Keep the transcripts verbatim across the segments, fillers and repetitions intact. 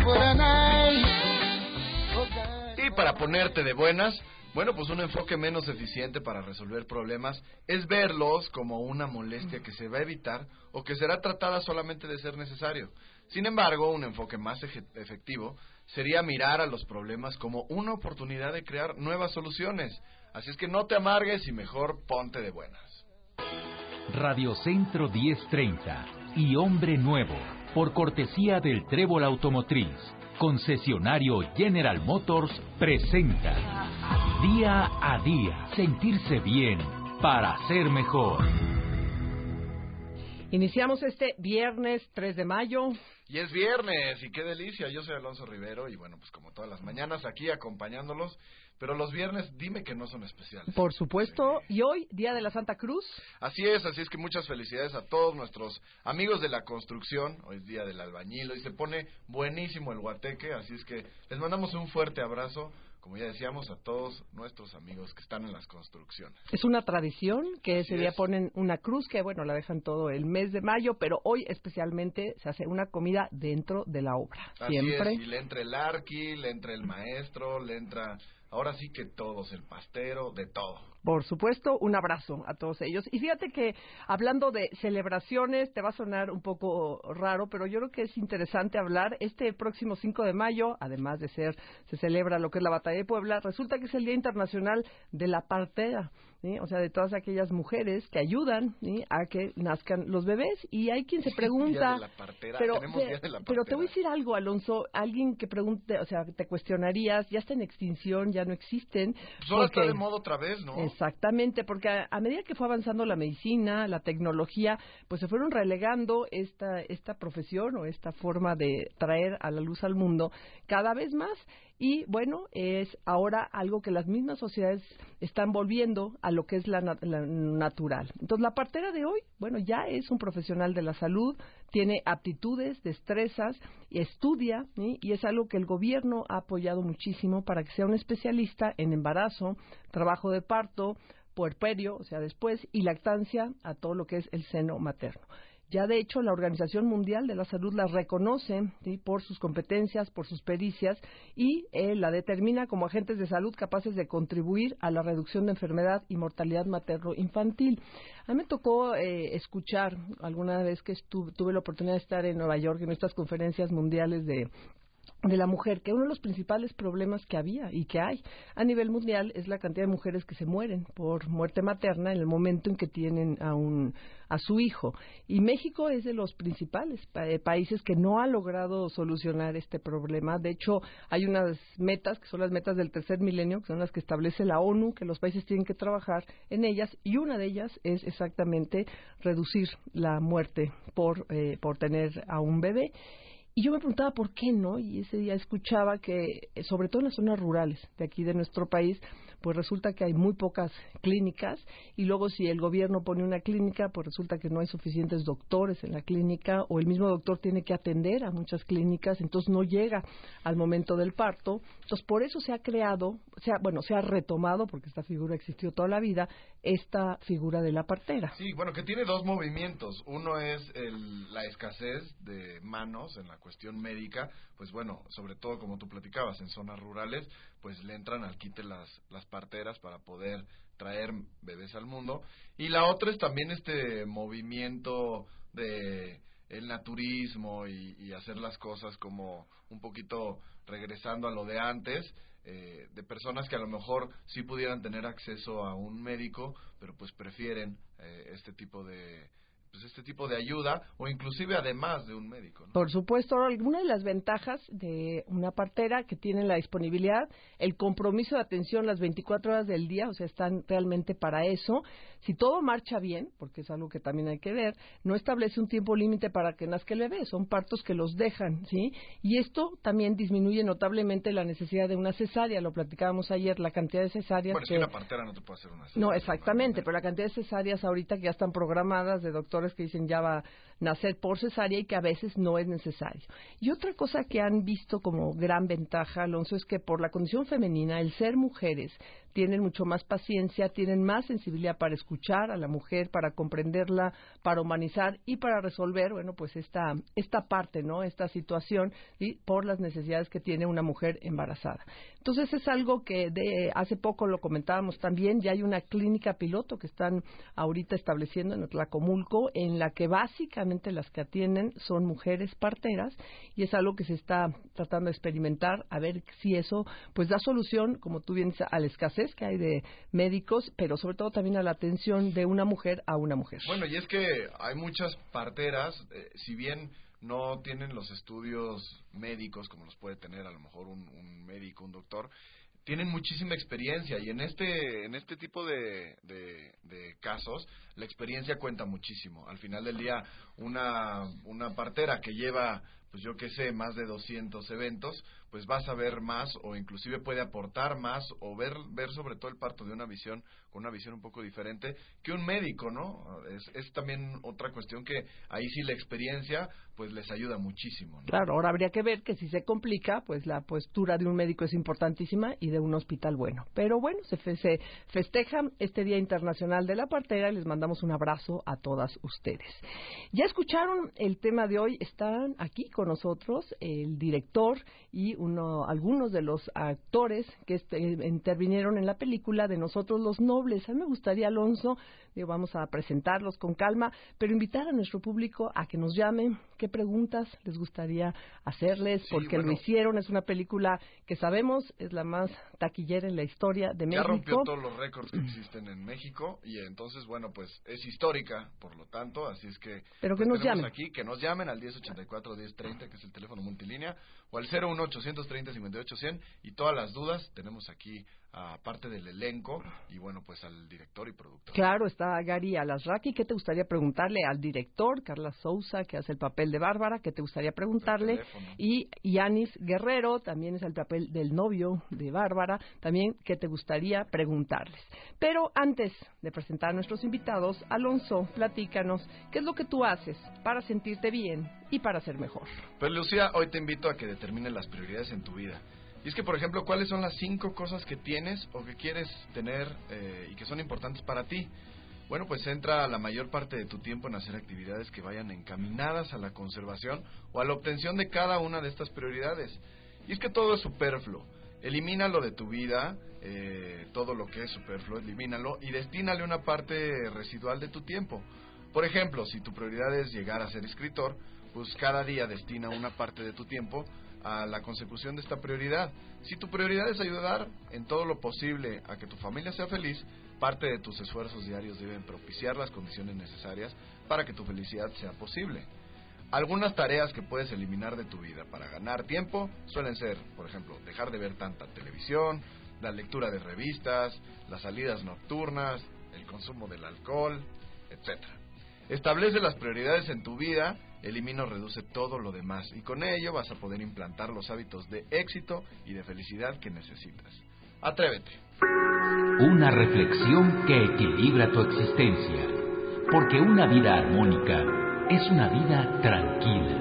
for the night. Y para ponerte de buenas, bueno, pues un enfoque menos eficiente para resolver problemas es verlos como una molestia que se va a evitar o que será tratada solamente de ser necesario. Sin embargo, un enfoque más efectivo sería mirar a los problemas como una oportunidad de crear nuevas soluciones. Así es que no te amargues y mejor ponte de buenas. Radio Centro diez treinta y Hombre Nuevo, por cortesía del Trébol Automotriz, concesionario General Motors, presenta Día a Día, sentirse bien para ser mejor. Iniciamos este viernes tres de mayo. Y es viernes, y qué delicia. Yo soy Alonso Rivero, y bueno, pues como todas las mañanas aquí acompañándolos, pero los viernes dime que no son especiales. Por supuesto, sí. Y hoy, Día de la Santa Cruz. Así es, así es que muchas felicidades a todos nuestros amigos de la construcción. Hoy es Día del Albañil, y se pone buenísimo el guateque, así es que les mandamos un fuerte abrazo, como ya decíamos, a todos nuestros amigos que están en las construcciones. Es una tradición que Así ese día es. ponen una cruz, que bueno, la dejan todo el mes de mayo, pero hoy especialmente se hace una comida dentro de la obra. Así Siempre. es, y le entra el arqui, le entra el maestro, le entra, ahora sí que todos, el pastero, de todo. Por supuesto, un abrazo a todos ellos. Y fíjate que hablando de celebraciones, te va a sonar un poco raro, pero yo creo que es interesante hablar. Este próximo cinco de mayo, además de ser, se celebra lo que es la Batalla de Puebla, resulta que es el Día Internacional de la Partera, ¿sí? O sea, de todas aquellas mujeres que ayudan, ¿sí?, a que nazcan los bebés. Y hay quien se pregunta... Día de la partera, pero, tenemos te, Día de la partera. pero te voy a decir algo, Alonso. Alguien que pregunte, o sea, te cuestionarías, ya está en extinción, ya no existen. Solo porque, está de moda otra vez, ¿no? Exactamente, porque a, a medida que fue avanzando la medicina, la tecnología, pues se fueron relegando esta esta profesión o esta forma de traer a la luz al mundo cada vez más. Y bueno, es ahora algo que las mismas sociedades están volviendo a lo que es la, la natural. Entonces, la partera de hoy, bueno, ya es un profesional de la salud, tiene aptitudes, destrezas, y estudia, ¿sí?, y es algo que el gobierno ha apoyado muchísimo para que sea un especialista en embarazo, trabajo de parto, puerperio, o sea, después, y lactancia a todo lo que es el seno materno. Ya, de hecho, la Organización Mundial de la Salud la reconoce, ¿sí?, por sus competencias, por sus pericias, y eh, la determina como agentes de salud capaces de contribuir a la reducción de enfermedad y mortalidad materno-infantil. A mí me tocó eh, escuchar alguna vez que estuve, tuve la oportunidad de estar en Nueva York en estas conferencias mundiales de... de la mujer, que uno de los principales problemas que había y que hay a nivel mundial es la cantidad de mujeres que se mueren por muerte materna en el momento en que tienen a un a su hijo. Y México es de los principales pa- eh, países que no ha logrado solucionar este problema. De hecho, hay unas metas que son las metas del tercer milenio, que son las que establece la ONU, que los países tienen que trabajar en ellas, y una de ellas es exactamente reducir la muerte por eh, por tener a un bebé. Y yo me preguntaba por qué no, y ese día escuchaba que, sobre todo en las zonas rurales de aquí de nuestro país, pues resulta que hay muy pocas clínicas, y luego si el gobierno pone una clínica, pues resulta que no hay suficientes doctores en la clínica, o el mismo doctor tiene que atender a muchas clínicas, entonces no llega al momento del parto. Entonces, por eso se ha creado, o sea, bueno, se ha retomado, porque esta figura existió toda la vida, esta figura de la partera. Sí, bueno, que tiene dos movimientos. Uno es el, la escasez de manos en la cuestión médica, pues bueno, sobre todo como tú platicabas, en zonas rurales, pues le entran al quite las, las parteras para poder traer bebés al mundo. Y la otra es también este movimiento de el naturismo y, y hacer las cosas como un poquito regresando a lo de antes, eh, de personas que a lo mejor sí pudieran tener acceso a un médico, pero pues prefieren eh, este tipo de pues este tipo de ayuda, o inclusive además de un médico, ¿no? Por supuesto, alguna de las ventajas de una partera que tiene la disponibilidad, el compromiso de atención las veinticuatro horas del día, o sea, están realmente para eso. Si todo marcha bien, porque es algo que también hay que ver, no establece un tiempo límite para que nazca el bebé, son partos que los dejan, ¿sí? Y esto también disminuye notablemente la necesidad de una cesárea, lo platicábamos ayer, la cantidad de cesáreas Bueno, que... si una partera no te puede hacer una cesárea. No, exactamente, pero la cantidad de cesáreas ahorita que ya están programadas de doctores doctores que dicen ya va a nacer por cesárea y que a veces no es necesario. Y otra cosa que han visto como gran ventaja, Alonso, es que por la condición femenina, el ser mujeres, tienen mucho más paciencia, tienen más sensibilidad para escuchar a la mujer, para comprenderla, para humanizar y para resolver, bueno, pues esta esta parte, ¿no? Esta situación, y por las necesidades que tiene una mujer embarazada. Entonces es algo que de hace poco lo comentábamos también, ya hay una clínica piloto que están ahorita estableciendo en Tlacomulco, en la que básicamente las que atienden son mujeres parteras, y es algo que se está tratando de experimentar, a ver si eso pues da solución, como tú bien dices, a la escasez que hay de médicos, pero sobre todo también a la atención de una mujer a una mujer. Bueno, y es que hay muchas parteras, eh, si bien no tienen los estudios médicos como los puede tener a lo mejor un, un médico, un doctor, tienen muchísima experiencia, y en este en este tipo de, de, de casos la experiencia cuenta muchísimo. Al final del día, una una partera que lleva, pues yo qué sé, más de doscientos eventos, pues va a saber más, o inclusive puede aportar más, o ver ver sobre todo el parto de una visión, con una visión un poco diferente que un médico, ¿no? Es, es también otra cuestión que ahí sí la experiencia pues les ayuda muchísimo, ¿no? Claro, ahora habría que ver que si se complica, pues la postura de un médico es importantísima y de un hospital bueno. Pero bueno, se, fe, se festeja este Día Internacional de la Partera y les mandamos un abrazo a todas ustedes. Ya escucharon el tema de hoy, están aquí con nosotros el director y uno, algunos de los actores que este, intervinieron en la película de Nosotros los Nobles. A mí me gustaría, Alonso, digo, vamos a presentarlos con calma, pero invitar a nuestro público a que nos llamen, qué preguntas les gustaría hacerles, sí, porque bueno, lo hicieron. Es una película que sabemos es la más taquillera en la historia de México. Ya rompió todos los récords que existen en México, y entonces, bueno, pues es histórica, por lo tanto, así es que... Pero que pues, nos llamen. aquí, que nos llamen al diez ochenta y cuatro, diez treinta, que es el teléfono multilínea, o al cero uno ochocientos treinta, cincuenta y ocho cien, y todas las dudas tenemos aquí a parte del elenco, y bueno, pues al director y productor. Claro, está Gary Alasraqui. ¿Qué te gustaría preguntarle al director? Carla Souza, que hace el papel de Bárbara, ¿qué te gustaría preguntarle? Y Yanis Guerrero, también es el papel del novio de Bárbara, también, ¿qué te gustaría preguntarles? Pero antes de presentar a nuestros invitados, Alonso, platícanos, ¿qué es lo que tú haces para sentirte bien y para ser mejor? Pues Lucía, hoy te invito a que determines las prioridades en tu vida. Y es que, por ejemplo, ¿cuáles son las cinco cosas que tienes o que quieres tener eh, y que son importantes para ti? Bueno, pues centra la mayor parte de tu tiempo en hacer actividades que vayan encaminadas a la conservación o a la obtención de cada una de estas prioridades. Y es que todo es superfluo. Elimínalo de tu vida, eh, todo lo que es superfluo, elimínalo y destínale una parte residual de tu tiempo. Por ejemplo, si tu prioridad es llegar a ser escritor, pues cada día destina una parte de tu tiempo a la consecución de esta prioridad. Si tu prioridad es ayudar en todo lo posible a que tu familia sea feliz, parte de tus esfuerzos diarios deben propiciar las condiciones necesarias para que tu felicidad sea posible. Algunas tareas que puedes eliminar de tu vida para ganar tiempo suelen ser, por ejemplo, dejar de ver tanta televisión, la lectura de revistas, las salidas nocturnas, el consumo del alcohol, etcétera. Establece las prioridades en tu vida, elimina o reduce todo lo demás, y con ello vas a poder implantar los hábitos de éxito y de felicidad que necesitas. Atrévete. Una reflexión que equilibra tu existencia, porque una vida armónica es una vida tranquila.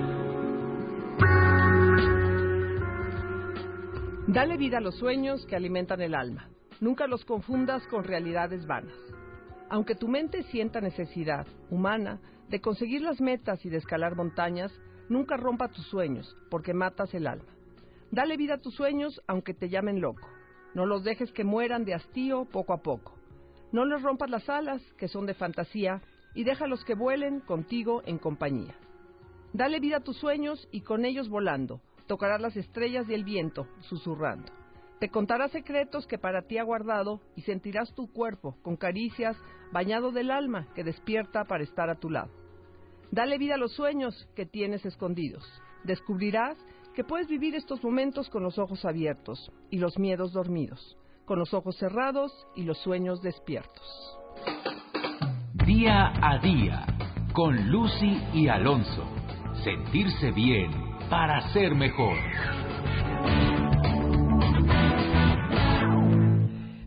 Dale vida a los sueños que alimentan el alma. Nunca los confundas con realidades vanas. Aunque tu mente sienta necesidad humana de conseguir las metas y de escalar montañas, nunca rompa tus sueños, porque matas el alma. Dale vida a tus sueños, aunque te llamen loco. No los dejes que mueran de hastío poco a poco. No les rompas las alas, que son de fantasía, y déjalos que vuelen contigo en compañía. Dale vida a tus sueños y con ellos volando, tocarás las estrellas y el viento, susurrando. Te contarás secretos que para ti ha guardado y sentirás tu cuerpo con caricias bañado del alma que despierta para estar a tu lado. Dale vida a los sueños que tienes escondidos. Descubrirás que puedes vivir estos momentos con los ojos abiertos y los miedos dormidos, con los ojos cerrados y los sueños despiertos. Día a día, con Lucy y Alonso. Sentirse bien para ser mejor.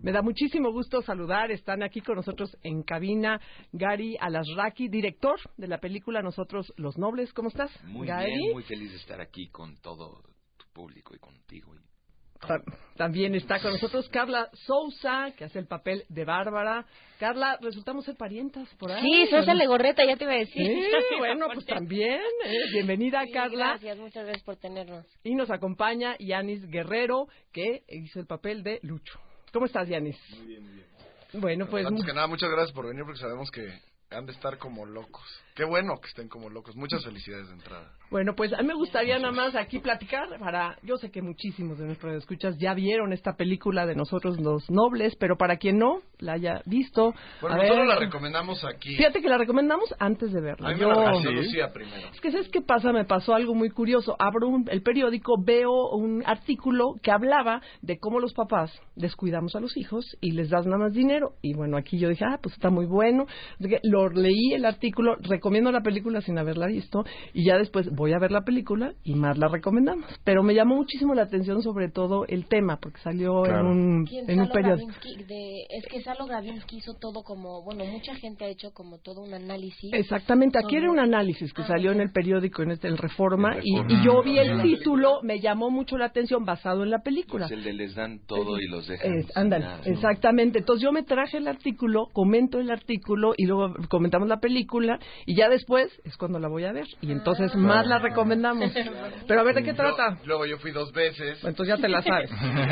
Me da muchísimo gusto saludar. Están aquí con nosotros en cabina Gary Alasraqui, director de la película Nosotros los Nobles. ¿Cómo estás, Muy Gary? bien, muy feliz de estar aquí con todo tu público y contigo. También está con nosotros Carla Sousa, que hace el papel de Bárbara. Carla, resultamos ser parientas por ahí. Sí, Sousa Legorreta, ya te iba a decir. Sí, bueno, pues también. Eh, bienvenida, Sí, Carla. Gracias, muchas gracias por tenernos. Y nos acompaña Yanis Guerrero, que hizo el papel de Lucho. ¿Cómo estás, Yanis? Muy bien, muy bien. Bueno, pues... Antes que nada, muchas gracias por venir porque sabemos que han de estar como locos. Qué bueno que estén como locos. Muchas felicidades de entrada. Bueno, pues a mí me gustaría nada más aquí platicar para... Yo sé que muchísimos de nuestros escuchas ya vieron esta película de Nosotros los Nobles, pero para quien no la haya visto... Bueno, a nosotros ver, la recomendamos aquí. Fíjate que la recomendamos antes de verla. A mí me Yo- la recomendó Lucía primero. Es que, ¿sabes qué pasa? Me pasó algo muy curioso. Abro un- el periódico, veo un artículo que hablaba de cómo los papás descuidamos a los hijos y les das nada más dinero. Y bueno, aquí yo dije, ah, pues está muy bueno. Así que lo leí el artículo, recomiendo la película sin haberla visto, y ya después voy a ver la película y más la recomendamos. Pero me llamó muchísimo la atención sobre todo el tema, porque salió Claro. en un, ¿Quién? en un Salo periódico. Gravinsky, de, es que Salo Gravinsky hizo todo como, bueno, mucha gente ha hecho como todo un análisis. Exactamente, aquí sobre- era un análisis que Ah, salió en ya. el periódico, en este, el Reforma, El y, Reforma. y yo vi Ah, el la título, me llamó mucho la atención, basado en la película. Es el de les dan todo y los dejan. Es, sin ándale, nada, ¿no? exactamente. Entonces yo me traje el artículo, comento el artículo y luego comentamos la película y ya después es cuando la voy a ver y entonces Ah. más la recomendamos. Pero a ver, ¿de qué trata? Yo- luego yo fui dos veces. Entonces ya te la sabes.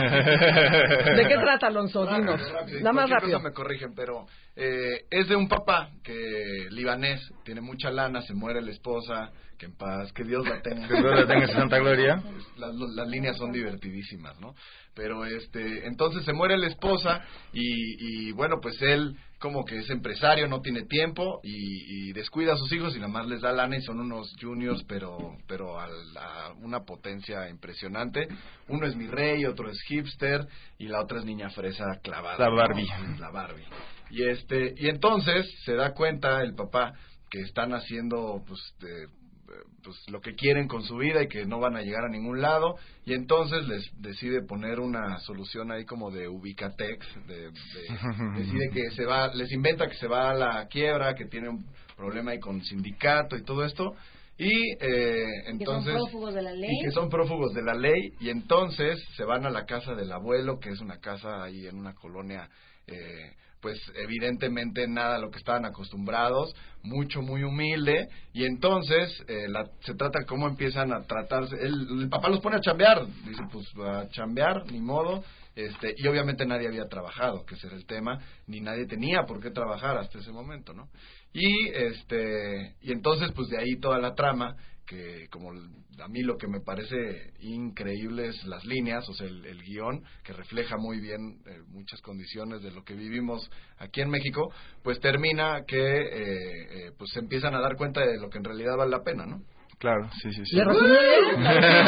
¿De qué trata, Alonso? Rápido, Dinos. rápido. Nada más Cualquier rápido. cosa me corrigen, pero eh, es de un papá que libanés, tiene mucha lana, se muere la esposa, que en paz, que Dios la tenga. Que Dios la tenga en su santa gloria. Las, las líneas son divertidísimas, ¿no? Pero este, entonces se muere la esposa y, y bueno, pues él como que es empresario, no tiene tiempo y, y descuida a sus hijos y nada más les da lana y son unos juniors, pero pero a, la- una potencia impresionante. Uno es mi rey, otro es hipster y la otra es niña fresa clavada. La ¿no? Barbie. La Barbie. Y este y entonces se da cuenta el papá que están haciendo pues de, pues lo que quieren con su vida y que no van a llegar a ningún lado y entonces les decide poner una solución ahí como de ubicatex, de, de- decide que se va, les inventa que se va a la quiebra, que tiene un problema ahí con sindicato y todo esto y eh, entonces que son prófugos de la ley. y que son prófugos de la ley y entonces se van a la casa del abuelo, que es una casa ahí en una colonia eh, pues evidentemente nada a lo que estaban acostumbrados, mucho, muy humilde, y entonces eh, la, se trata de cómo empiezan a tratarse, el, el papá los pone a chambear, dice pues a chambear, ni modo, este y obviamente nadie había trabajado, que ese era el tema, ni nadie tenía por qué trabajar hasta ese momento, ¿no? Y este y entonces pues de ahí toda la trama, que como a mí lo que me parece increíble es las líneas, o sea, el, el guión, que refleja muy bien eh, muchas condiciones de lo que vivimos aquí en México, pues termina que eh, eh, pues se empiezan a dar cuenta de lo que en realidad vale la pena, ¿no? Claro, sí, sí, sí. ¿Le resumí bien?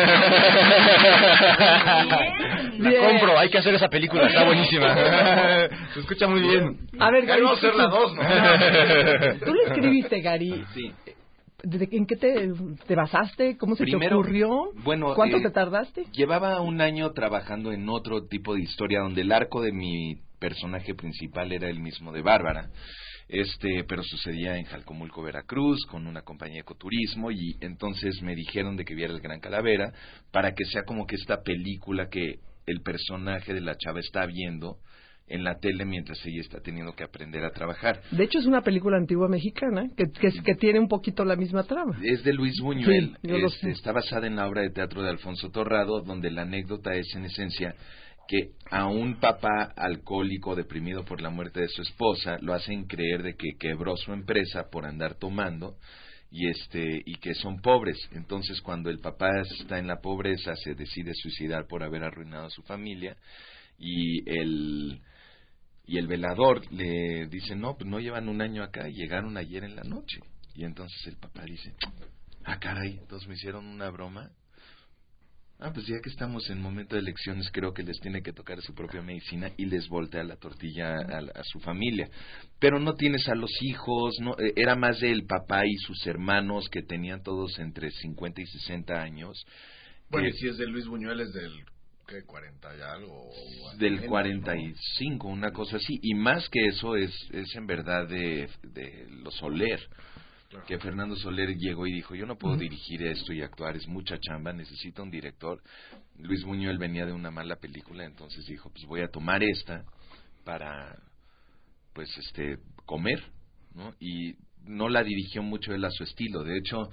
La Bien. compro, hay que hacer esa película, está buenísima. Se escucha muy bien. A ver, Gary. Vamos a hacer la dos, ¿no? Tú lo escribiste, Gary. Sí. ¿De- ¿En qué te, te basaste? ¿Cómo se te Primero, ocurrió? bueno, ¿Cuánto eh, te tardaste? Llevaba un año trabajando en otro tipo de historia donde el arco de mi personaje principal era el mismo de Bárbara. Este, pero sucedía en Jalcomulco, Veracruz, con una compañía de ecoturismo, y entonces me dijeron de que viera el Gran Calavera para que sea como que esta película que el personaje de la chava está viendo en la tele mientras ella está teniendo que aprender a trabajar. De hecho, es una película antigua mexicana que, que, que tiene un poquito la misma trama. Es de Luis Buñuel, Sí, yo lo este, sé. está basada en la obra de teatro de Alfonso Torrado, donde la anécdota es en esencia que a un papá alcohólico deprimido por la muerte de su esposa lo hacen creer de que quebró su empresa por andar tomando y este y que son pobres. Entonces cuando el papá está en la pobreza se decide suicidar por haber arruinado a su familia y el y el velador le dice no, pues no llevan un año acá, llegaron ayer en la noche. Y entonces el papá dice, ah caray, entonces me hicieron una broma. Ah, pues ya que estamos en momento de elecciones, creo que les tiene que tocar su propia medicina y les voltea la tortilla a, a su familia. Pero no tienes a los hijos, no eh, era más del papá y sus hermanos que tenían todos entre cincuenta y sesenta años. Bueno, Eh, y si es de Luis Buñuel, es del ¿qué? ¿cuarenta y algo? O Del menos, cuarenta y cinco, ¿no? una cosa así. Y más que eso es, es en verdad de, de los Soler. Claro. Que Fernando Soler llegó y dijo, yo no puedo uh-huh. dirigir esto y actuar, es mucha chamba, necesito un director. Luis Buñuel venía de una mala película, entonces dijo, pues voy a tomar esta para, pues, este, comer, ¿no? Y no la dirigió mucho él a su estilo, de hecho,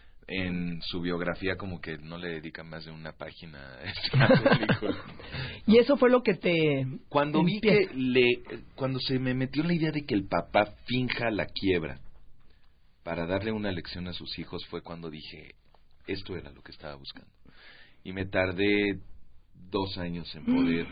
en su biografía como que no le dedica más de una página a esta película. Y eso fue lo que te... Cuando vi que le, cuando se me metió la idea de que el papá finja la quiebra, para darle una lección a sus hijos, fue cuando dije, esto era lo que estaba buscando. Y me tardé dos años en poder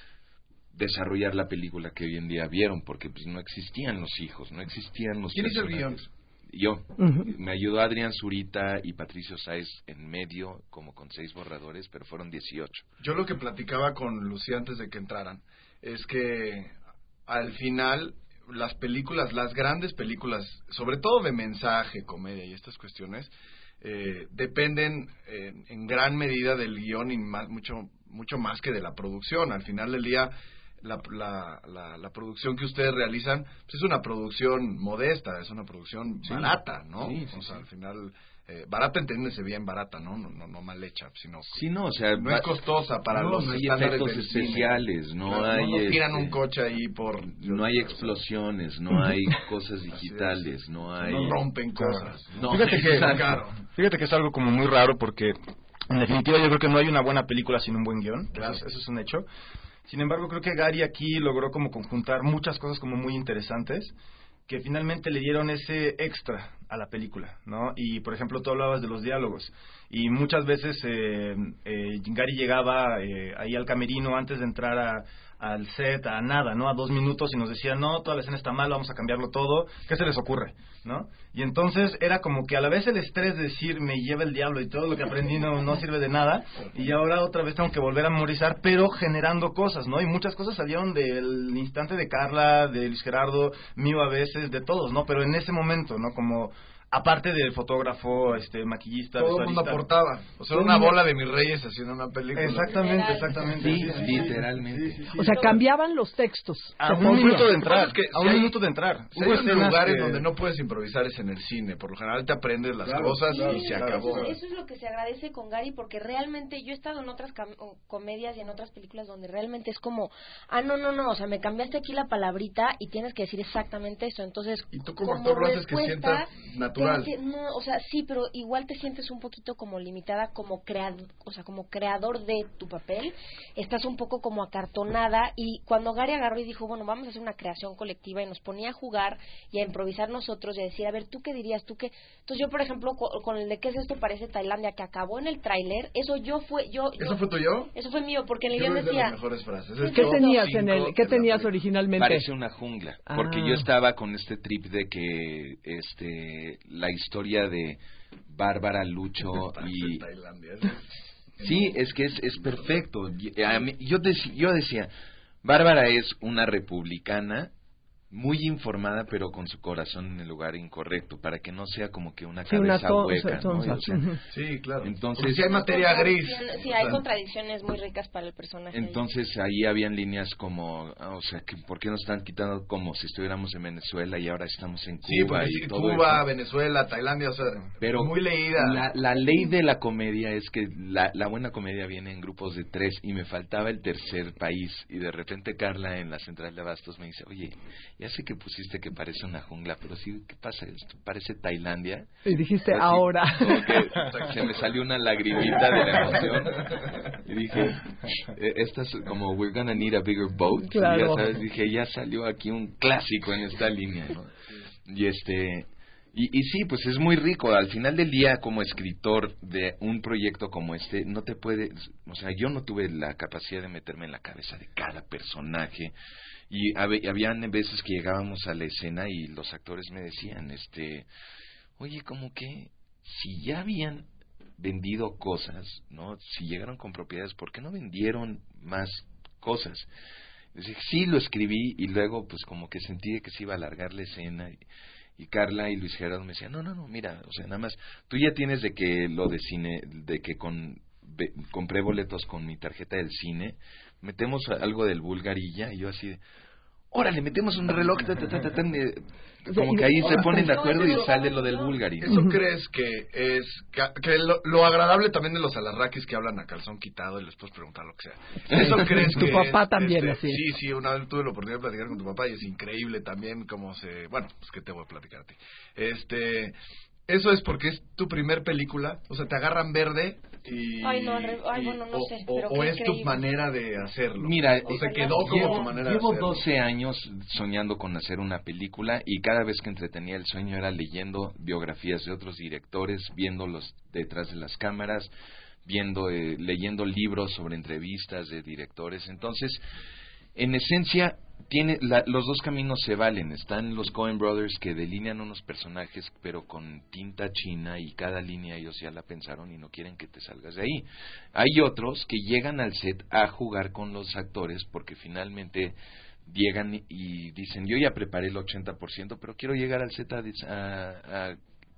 mm. desarrollar la película que hoy en día vieron, porque pues no existían los hijos, no existían los ¿Quién hizo el guión? Yo. Uh-huh. Me ayudó Adrián Zurita y Patricio Sáez en medio, como con seis borradores, pero fueron dieciocho. Yo lo que platicaba con Lucía antes de que entraran, es que al final... las películas, las grandes películas, sobre todo de mensaje, comedia y estas cuestiones, eh, dependen eh, en gran medida del guión y más, mucho mucho más que de la producción. Al final del día, la, la, la, la producción que ustedes realizan pues es una producción modesta, es una producción sí. barata, ¿no? Sí, sí, o sea, sí. al final... Eh, barata, entiéndese bien barata, ¿no? No, no, no mal hecha, sino sí, no, o sea, no es costosa para no, los no hay estándares efectos del especiales, cine. no Claro, hay no, no tiran este, un coche ahí por no hay explosiones, no hay cosas digitales, no hay no rompen cosas. No, fíjate que claro. Fíjate que es algo como muy raro porque en definitiva yo creo que no hay una buena película sin un buen guión, claro. eso, es, eso es un hecho. Sin embargo, creo que Gary aquí logró como conjuntar muchas cosas como muy interesantes que finalmente le dieron ese extra a la película, ¿no? Y, por ejemplo, tú hablabas de los diálogos, y muchas veces eh, eh, Gary llegaba eh, ahí al camerino antes de entrar a, al set, a nada, ¿no? A dos minutos, y nos decía, no, toda la escena está mal, vamos a cambiarlo todo, ¿qué se les ocurre? ¿No? Y entonces era como que a la vez el estrés de decir, me lleva el diablo, y todo lo que aprendí no, no sirve de nada, y ahora otra vez tengo que volver a memorizar, pero generando cosas, ¿no? Y muchas cosas salieron del instante de Carla, de Luis Gerardo, mío a veces, de todos, ¿no? Pero en ese momento, ¿no? Como... aparte del fotógrafo, este maquillista, todo el mundo aportaba. O sea, una bola de mis reyes haciendo una película. Exactamente, exactamente. Sí, sí, sí, literalmente. Sí, sí, sí. O sea, cambiaban los textos. A un minuto de entrar. Que a un hay, minuto de entrar. Si hay lugares que... donde no puedes improvisar es en el cine. Por lo general te aprendes las claro, cosas sí, y se claro, acabó. Eso, eso es lo que se agradece con Gary, porque realmente yo he estado en otras comedias y en otras películas donde realmente es como, ah, no, no, no, o sea, me cambiaste aquí la palabrita y tienes que decir exactamente eso. Entonces, y tú como actor lo haces que sientas natural. Te, no, o sea, sí, pero igual te sientes un poquito como limitada como creador, o sea, como creador de tu papel, estás un poco como acartonada, y cuando Gary agarró y dijo, bueno, vamos a hacer una creación colectiva, y nos ponía a jugar y a improvisar nosotros y a decir, a ver, ¿tú qué dirías? ¿Tú qué? Entonces yo, por ejemplo, con, con el de ¿qué es esto? Parece Tailandia, que acabó en el tráiler, eso yo fue, yo, yo... ¿Eso fue tuyo? Eso fue mío, porque en el guión decía... Es de las mejores frases. Es ¿Qué tenías en el, qué tenías originalmente? Parece una jungla, ah. porque yo estaba con este trip de que, este, la historia de Bárbara, Lucho y... Sí, es que es, es perfecto. A mí, yo, dec, yo decía, Bárbara es una republicana muy informada, pero con su corazón en el lugar incorrecto, para que no sea como que una sí, cabeza una hueca, ¿no? O sea, sí, claro. Entonces, si hay materia gris. Sí, hay contradicciones muy ricas para el personaje. Entonces ahí habían líneas como, o sea, que ¿por qué nos están quitando como si estuviéramos en Venezuela y ahora estamos en Cuba? Sí, y todo Cuba, eso. Venezuela, Tailandia, o sea, pero muy leída. La, la ley de la comedia es que la, la buena comedia viene en grupos de tres, y me faltaba el tercer país, y de repente Carla en la central de Abastos me dice, oye, ya sé que pusiste que parece una jungla, pero sí, ¿qué pasa? Esto parece Tailandia. Y dijiste, así, ahora. Que se me salió una lagrimita de la emoción. Y dije, esta es como, we're gonna need a bigger boat. Claro. Y ya sabes, dije, ya salió aquí un clásico en esta línea, ¿no? Y este... Y, y sí, pues es muy rico. Al final del día, como escritor de un proyecto como este, no te puede... O sea, yo no tuve la capacidad de meterme en la cabeza de cada personaje. Y hab, habían veces que llegábamos a la escena y los actores me decían, este, oye, como que si ya habían vendido cosas, ¿no? Si llegaron con propiedades, ¿por qué no vendieron más cosas? Dije, sí, lo escribí, y luego pues como que sentí que se iba a alargar la escena, y, y Carla y Luis Gerardo me decían, no, no, no, mira, o sea, nada más, tú ya tienes de que lo de cine, de que con ve, compré boletos con mi tarjeta del cine, metemos algo del Bulgarilla, y yo así de, órale, metemos un reloj, ta, ta, ta, ta, ta, eh, como que ahí se ponen de acuerdo y sale lo del Bulgari. ¿Eso crees que es que, que lo, lo agradable también de los alarraquis que hablan a calzón quitado y les puedes preguntar lo que sea? ¿Eso crees tu que papá es, también este, así? Sí, sí, una vez tuve la oportunidad de platicar con tu papá y es increíble también cómo se, bueno, pues que te voy a platicar a ti. Este, eso es porque es tu primer película, o sea, te agarran verde y Ay, no, re, ay, y, bueno, no o, sé, o, pero o qué es increíble. tu manera de hacerlo. Mira, o se eh, quedó como llevo, tu manera llevo de hacerlo. doce años soñando con hacer una película y cada vez que entretenía el sueño era leyendo biografías de otros directores, viéndolos detrás de las cámaras, viendo, eh, leyendo libros sobre entrevistas de directores. Entonces, en esencia, tiene la, los dos caminos se valen. Están los Coen Brothers que delinean unos personajes pero con tinta china y cada línea ellos ya la pensaron y no quieren que te salgas de ahí. Hay otros que llegan al set a jugar con los actores porque finalmente llegan y dicen, yo ya preparé el ochenta por ciento, pero quiero llegar al set a, a, a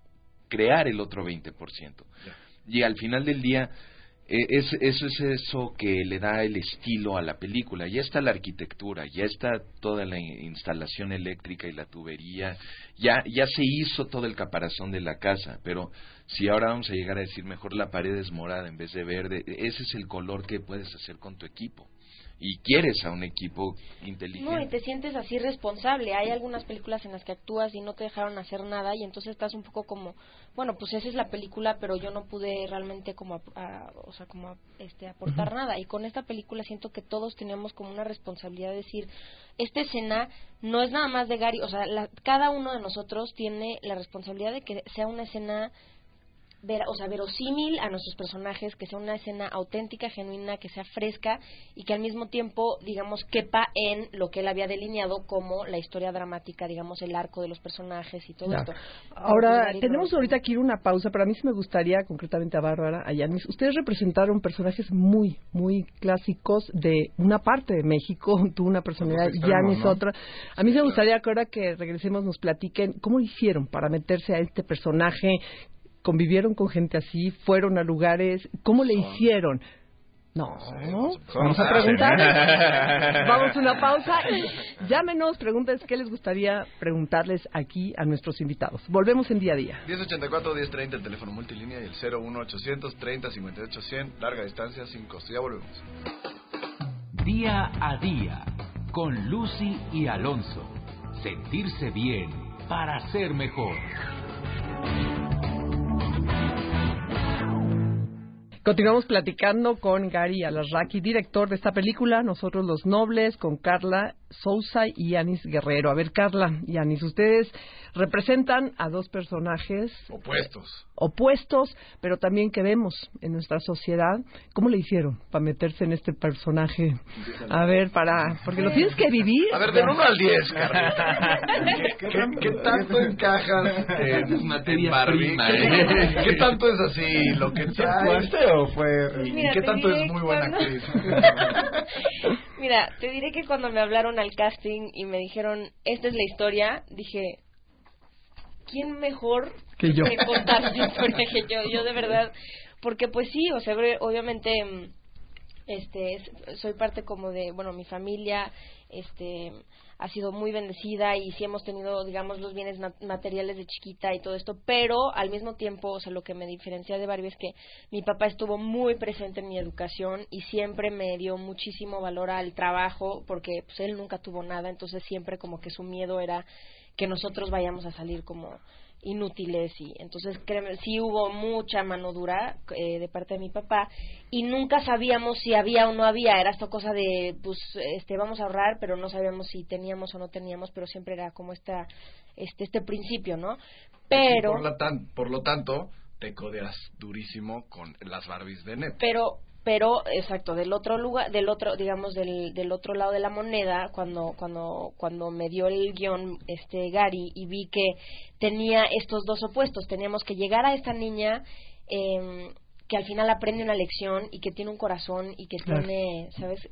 crear el otro veinte por ciento. Y al final del día, eh, es, eso es eso que le da el estilo a la película. Ya está la arquitectura, ya está toda la instalación eléctrica y la tubería, ya, ya se hizo todo el caparazón de la casa, pero si ahora vamos a llegar a decir mejor la pared es morada en vez de verde, ese es el color que puedes hacer con tu equipo. Y quieres a un equipo inteligente. No, y te sientes así responsable. Hay algunas películas en las que actúas y no te dejaron hacer nada y entonces estás un poco como, bueno, pues esa es la película, pero yo no pude realmente como, a, a, o sea, como a, este, aportar uh-huh. nada. Y con esta película siento que todos teníamos como una responsabilidad de decir, esta escena no es nada más de Gary, o sea, la, cada uno de nosotros tiene la responsabilidad de que sea una escena Ver, o sea, verosímil a nuestros personajes, que sea una escena auténtica, genuina, que sea fresca y que al mismo tiempo, digamos, quepa en lo que él había delineado como la historia dramática, digamos, el arco de los personajes y todo ya. esto. Ahora, tenemos ahorita aquí una pausa, pero a mí sí me gustaría, concretamente a Bárbara, a Yanis, ustedes representaron personajes muy, muy clásicos de una parte de México, tú una personalidad, Yanis ¿no? otra. A mí sí, me gustaría claro. que ahora que regresemos nos platiquen cómo hicieron para meterse a este personaje. ¿Convivieron con gente así? ¿Fueron a lugares? ¿Cómo le hicieron? No, no sé, vamos a preguntar. Vamos a una pausa. Y llámenos, pregúntenles qué les gustaría preguntarles aquí a nuestros invitados. Volvemos en día a día. diez ochenta y cuatro, diez treinta, el teléfono multilínea y el cero uno ochocientos treinta cincuenta y ocho cien, larga distancia, sin costo. Ya volvemos. Día a día, con Lucy y Alonso. Sentirse bien para ser mejor. Continuamos platicando con Gary Alarraqui, director de esta película, Nosotros los Nobles, con Carla Sousa y Yanis Guerrero. A ver, Carla y Yanis, ustedes representan a dos personajes opuestos, opuestos, pero también que vemos en nuestra sociedad. ¿Cómo le hicieron para meterse en este personaje? A ver, para, porque lo tienes que vivir. A ver, del uno al diez, Carla. ¿Qué, qué, ¿Qué tanto encajas en materia prima? ¿eh? ¿Qué tanto es así lo que traes? ¿O fue pues mira, ¿Y qué tanto es muy buena cuando... actriz? Mira, te diré que cuando me hablaron al casting y me dijeron, esta es la historia, dije, ¿quién mejor que yo? Que contar la historia que yo? Yo de verdad, porque pues sí, o sea, obviamente, este, soy parte como de, bueno, mi familia, este, ha sido muy bendecida y sí hemos tenido, digamos, los bienes materiales de chiquita y todo esto, pero al mismo tiempo, o sea, lo que me diferencia de Barbie es que mi papá estuvo muy presente en mi educación y siempre me dio muchísimo valor al trabajo, porque pues él nunca tuvo nada, entonces siempre como que su miedo era que nosotros vayamos a salir como inútiles, y entonces créeme, sí hubo mucha mano dura eh, de parte de mi papá y nunca sabíamos si había o no había, era esta cosa de pues este vamos a ahorrar, pero no sabíamos si teníamos o no teníamos, pero siempre era como esta este este principio, ¿no? Pero por, la tan, por lo tanto te codeas durísimo con las Barbies de Net. Pero pero exacto, del otro lugar, del otro, digamos del del otro lado de la moneda, cuando cuando cuando me dio el guión este Gary y vi que tenía estos dos opuestos, teníamos que llegar a esta niña eh, que al final aprende una lección y que tiene un corazón y que claro. tiene, ¿sabes?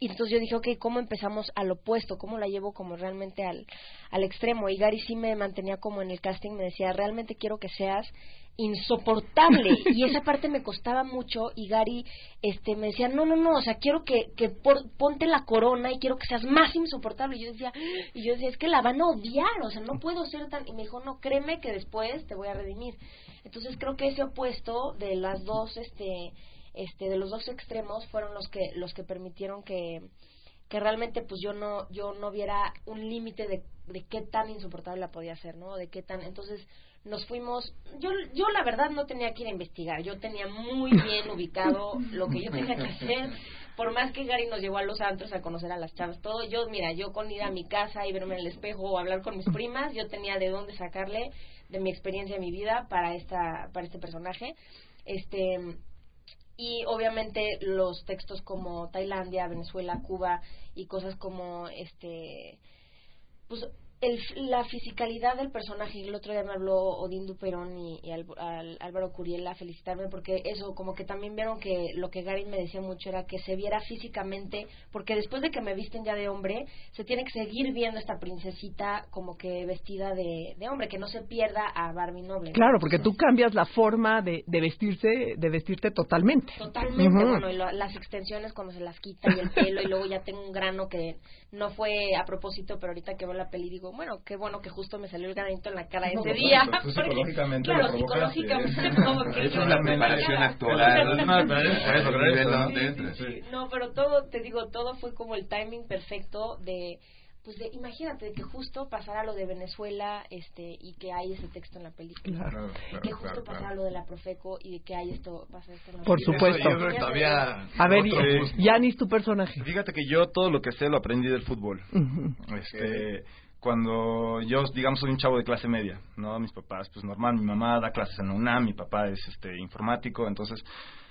y entonces yo dije, ok, ¿cómo empezamos al opuesto? ¿Cómo la llevo como realmente al, al extremo? Y Gary sí me mantenía como en el casting, me decía, realmente quiero que seas insoportable. Y esa parte me costaba mucho, y Gary este, me decía, no, no, no, o sea, quiero que, que por, ponte la corona y quiero que seas más insoportable. Y yo decía, y yo decía, es que la van a odiar, o sea, no puedo ser tan... Y me dijo, no, créeme que después te voy a redimir. Entonces creo que ese opuesto de las dos, este... este de los dos extremos fueron los que los que permitieron que que realmente pues yo no yo no viera un límite de, de qué tan insoportable la podía ser, ¿no? De qué tan... Entonces nos fuimos, yo yo la verdad no tenía que ir a investigar, yo tenía muy bien ubicado lo que yo tenía que hacer. Por más que Gary nos llevó a los antros a conocer a las chavas, todo, yo, mira, yo con ir a mi casa y verme en el espejo o hablar con mis primas, yo tenía de dónde sacarle de mi experiencia de mi vida para esta para este personaje. Este y obviamente los textos como Tailandia, Venezuela, Cuba y cosas como este pues el, la fisicalidad del personaje. Y el otro día me habló Odín Duperón y, y al, al, Álvaro Curiel a felicitarme porque eso, como que también vieron que lo que Gary me decía mucho era que se viera físicamente, porque después de que me visten ya de hombre se tiene que seguir viendo esta princesita como que vestida de, de hombre, que no se pierda a Barbie Noble, ¿no? Claro, porque tú cambias la forma de, de vestirse, de vestirte totalmente. Totalmente, uh-huh. Bueno, y lo, las extensiones cuando se las quita y el pelo, y luego ya tengo un grano que no fue a propósito, pero ahorita que veo la peli digo, bueno, qué bueno que justo me salió el granito en la cara no, ese pues, día. Pues, pues, psicológicamente claro, lo provocas, psicológicamente como que... Esa es la preparación actual. No, pero todo, te digo, todo fue como el timing perfecto de... Pues de, imagínate de que justo pasara lo de Venezuela, este, y que hay ese texto en la película, claro, y que justo claro, pasara claro. lo de la Profeco y de que hay esto, pasa esto en la por película. supuesto. Yo creo que todavía a ver, Yanis, tu personaje. Fíjate que yo todo lo que sé lo aprendí del fútbol. Uh-huh. Este, cuando yo, digamos, soy un chavo de clase media, ¿no? Mis papás, pues normal, mi mamá da clases en la UNAM, mi papá es este informático, entonces...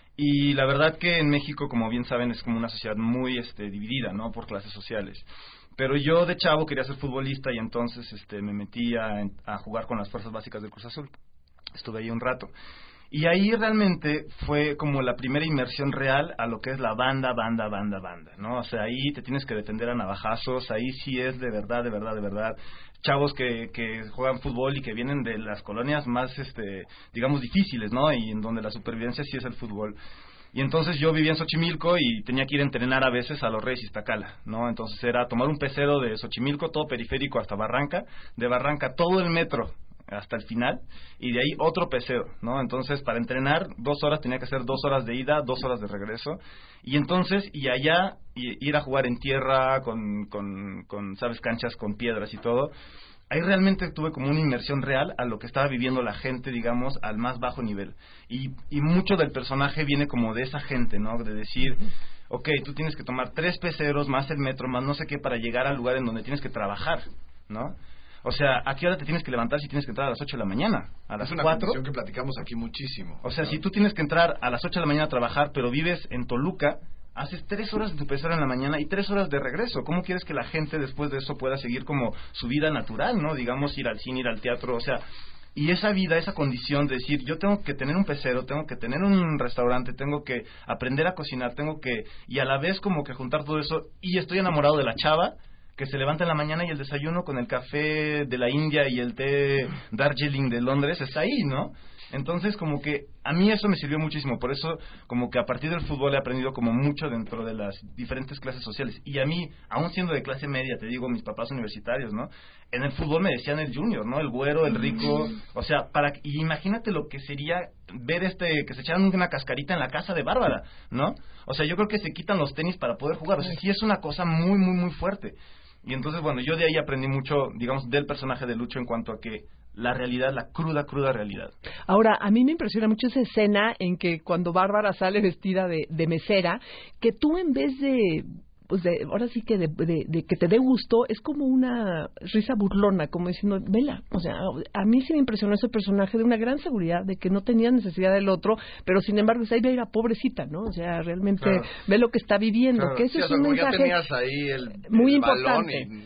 Y la verdad que en México, como bien saben, es como una sociedad muy este dividida, ¿no? Por clases sociales. Pero yo de chavo quería ser futbolista y entonces este me metí a, a jugar con las fuerzas básicas del Cruz Azul. Estuve ahí un rato. Y ahí realmente fue como la primera inmersión real a lo que es la banda, banda, banda, banda, ¿no? O sea, ahí te tienes que defender a navajazos, ahí sí es de verdad, de verdad, de verdad. Chavos que, que juegan fútbol y que vienen de las colonias más, este digamos, difíciles, ¿no? Y en donde la supervivencia sí es el fútbol. Y entonces yo vivía en Xochimilco y tenía que ir a entrenar a veces a Los Reyes Iztacala, ¿no? Entonces era tomar un pecero de Xochimilco, todo periférico hasta Barranca, de Barranca todo el metro hasta el final, y de ahí otro pecero, ¿no? Entonces para entrenar dos horas tenía que hacer dos horas de ida, dos horas de regreso, y entonces, y allá, y, ir a jugar en tierra, con, con, con, ¿sabes?, canchas con piedras y todo. Ahí realmente tuve como una inmersión real a lo que estaba viviendo la gente, digamos, al más bajo nivel. Y, y mucho del personaje viene como de esa gente, ¿no? De decir, ok, tú tienes que tomar tres peceros, más el metro, más no sé qué, para llegar al lugar en donde tienes que trabajar, ¿no? O sea, ¿a qué hora te tienes que levantar si tienes que entrar a las ocho de la mañana? ¿A las es una cuatro? condición que platicamos aquí muchísimo. O sea, ¿no? Si tú tienes que entrar a las ocho de la mañana a trabajar, pero vives en Toluca, haces tres horas de tu pecero en la mañana y tres horas de regreso. ¿Cómo quieres que la gente después de eso pueda seguir como su vida natural, ¿no? Digamos, ir al cine, ir al teatro, o sea... Y esa vida, esa condición de decir, yo tengo que tener un pecero, tengo que tener un restaurante, tengo que aprender a cocinar, tengo que... Y a la vez como que juntar todo eso, y estoy enamorado de la chava que se levanta en la mañana y el desayuno con el café de la India y el té Darjeeling de Londres está ahí, ¿no? Entonces, como que a mí eso me sirvió muchísimo. Por eso, como que a partir del fútbol he aprendido como mucho dentro de las diferentes clases sociales. Y a mí, aún siendo de clase media, te digo, mis papás universitarios, ¿no? En el fútbol me decían el junior, ¿no? El güero, el rico. O sea, para y imagínate lo que sería ver este que se echaran una cascarita en la casa de Bárbara, ¿no? O sea, yo creo que se quitan los tenis para poder jugar. O sea, sí es una cosa muy, muy, muy fuerte. Y entonces, bueno, yo de ahí aprendí mucho, digamos, del personaje de Lucho en cuanto a que la realidad, la cruda, cruda realidad. Ahora, a mí me impresiona mucho esa escena en que cuando Bárbara sale vestida de, de mesera, que tú en vez de... pues de, ahora sí que de, de, de que te dé gusto, es como una risa burlona, como diciendo, vela, o sea, a mí sí me impresionó ese personaje de una gran seguridad, de que no tenía necesidad del otro, pero sin embargo, ahí ve a la pobrecita, ¿no? O sea, realmente claro. ve lo que está viviendo, claro. que eso sí, es un mensaje ya tenías ahí el, muy el importante. Y, y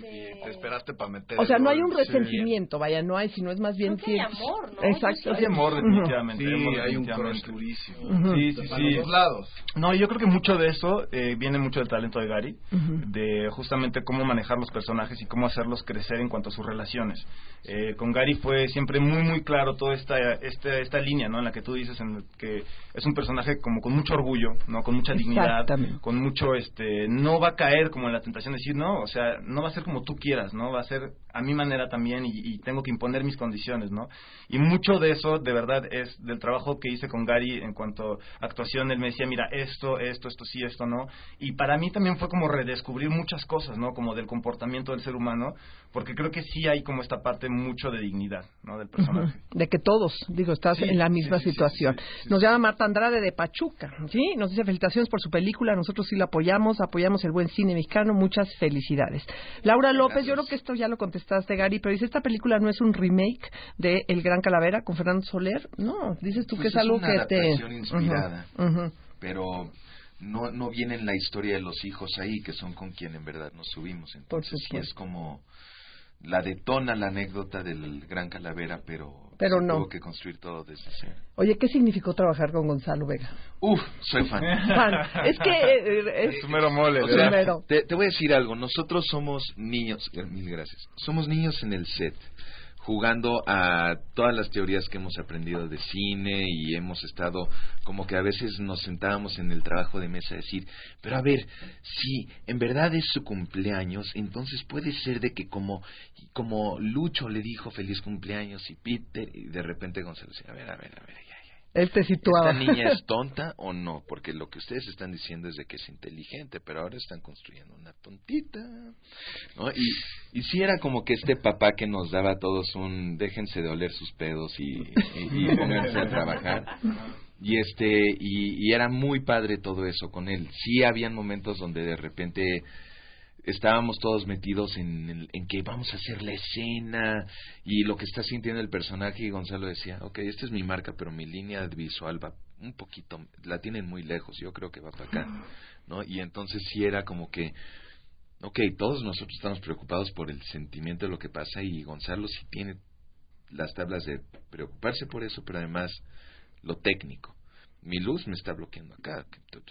te esperaste para meter. O sea, no hay un Sí. resentimiento, vaya, no hay, sino es más bien... Creo que hay amor, ¿no? Exacto. Hay amor, definitivamente. Sí, hay, amor, hay un definitivamente. crush durísimo. Ujú. Sí, sí, Para sí. los dos lados. No, yo creo que mucho de eso eh, viene mucho del talento de Gary, Ujú. de justamente cómo manejar los personajes y cómo hacerlos crecer en cuanto a sus relaciones. Eh, con Gary fue siempre muy, muy claro toda esta, esta, esta línea, ¿no? En la que tú dices en el que es un personaje como con mucho orgullo, ¿no? Con mucha dignidad, Exactamente. con mucho, este, no va a caer como en la tentación de decir, no, o sea, no va a ser como tú quieras, ¿no? Va a ser a mi manera también y, y tengo que imponer mis condiciones, ¿no? Y mucho de eso, de verdad, es del trabajo que hice con Gary en cuanto a actuación. Él me decía, mira, esto, esto, esto sí, esto no. Y para mí también fue como redescubrir muchas cosas, ¿no? Como del comportamiento del ser humano, porque creo que sí hay como esta parte mucho de dignidad, ¿no? Del personaje. Ujú. De que todos, digo, estás Sí, en la sí, misma sí, sí, situación. sí, sí, sí, Nos sí. llama Marta Andrade de Pachuca, ¿sí? Nos dice felicitaciones por su película, nosotros sí la apoyamos, apoyamos el buen cine mexicano, muchas felicidades. Laura López, Gracias. yo creo que esto ya lo contestaste, Gary, pero dice, esta película no es un remake de El Gran Calavera con Fernando Soler, no, dices tú Pues que es es algo una que te... adaptación inspirada. Ujú, ujú. Pero no no viene en la historia de los hijos ahí, que son con quien en verdad nos subimos. Entonces sí supuesto. es como la detona la anécdota del Gran Calavera, pero, Pero se no. tuvo que construir todo desde cero. Oye, ¿qué significó trabajar con Gonzalo Vega? Uf, soy fan. Fan. Es que... eh, eh, Es tu mero mole, O ¿verdad? sea, Primero. te, te voy a decir algo. Nosotros somos niños, eh, mil gracias. Somos niños en el set, jugando a todas las teorías que hemos aprendido de cine y hemos estado como que a veces nos sentábamos en el trabajo de mesa a decir, pero a ver, si en verdad es su cumpleaños, entonces puede ser de que como como Lucho le dijo feliz cumpleaños y Peter, y de repente Gonzalo dice, a ver, a ver, a ver, ya, ya. Él te situaba. ¿Esta niña es tonta o no? Porque lo que ustedes están diciendo es de que es inteligente, pero ahora están construyendo una tontita, ¿no? Y, y sí era como que este papá que nos daba a todos un déjense de oler sus pedos y, y, y pónganse a trabajar. Y este y, y era muy padre todo eso con él. Sí habían momentos donde de repente estábamos todos metidos en, en, en que vamos a hacer la escena y lo que está sintiendo el personaje, y Gonzalo decía, ok, esta es mi marca, pero mi línea visual va un poquito, la tienen muy lejos, yo creo que va para acá, ¿no? Y entonces sí era como que, ok, todos nosotros estamos preocupados por el sentimiento de lo que pasa, y Gonzalo sí tiene las tablas de preocuparse por eso, pero además lo técnico. Mi luz me está bloqueando acá,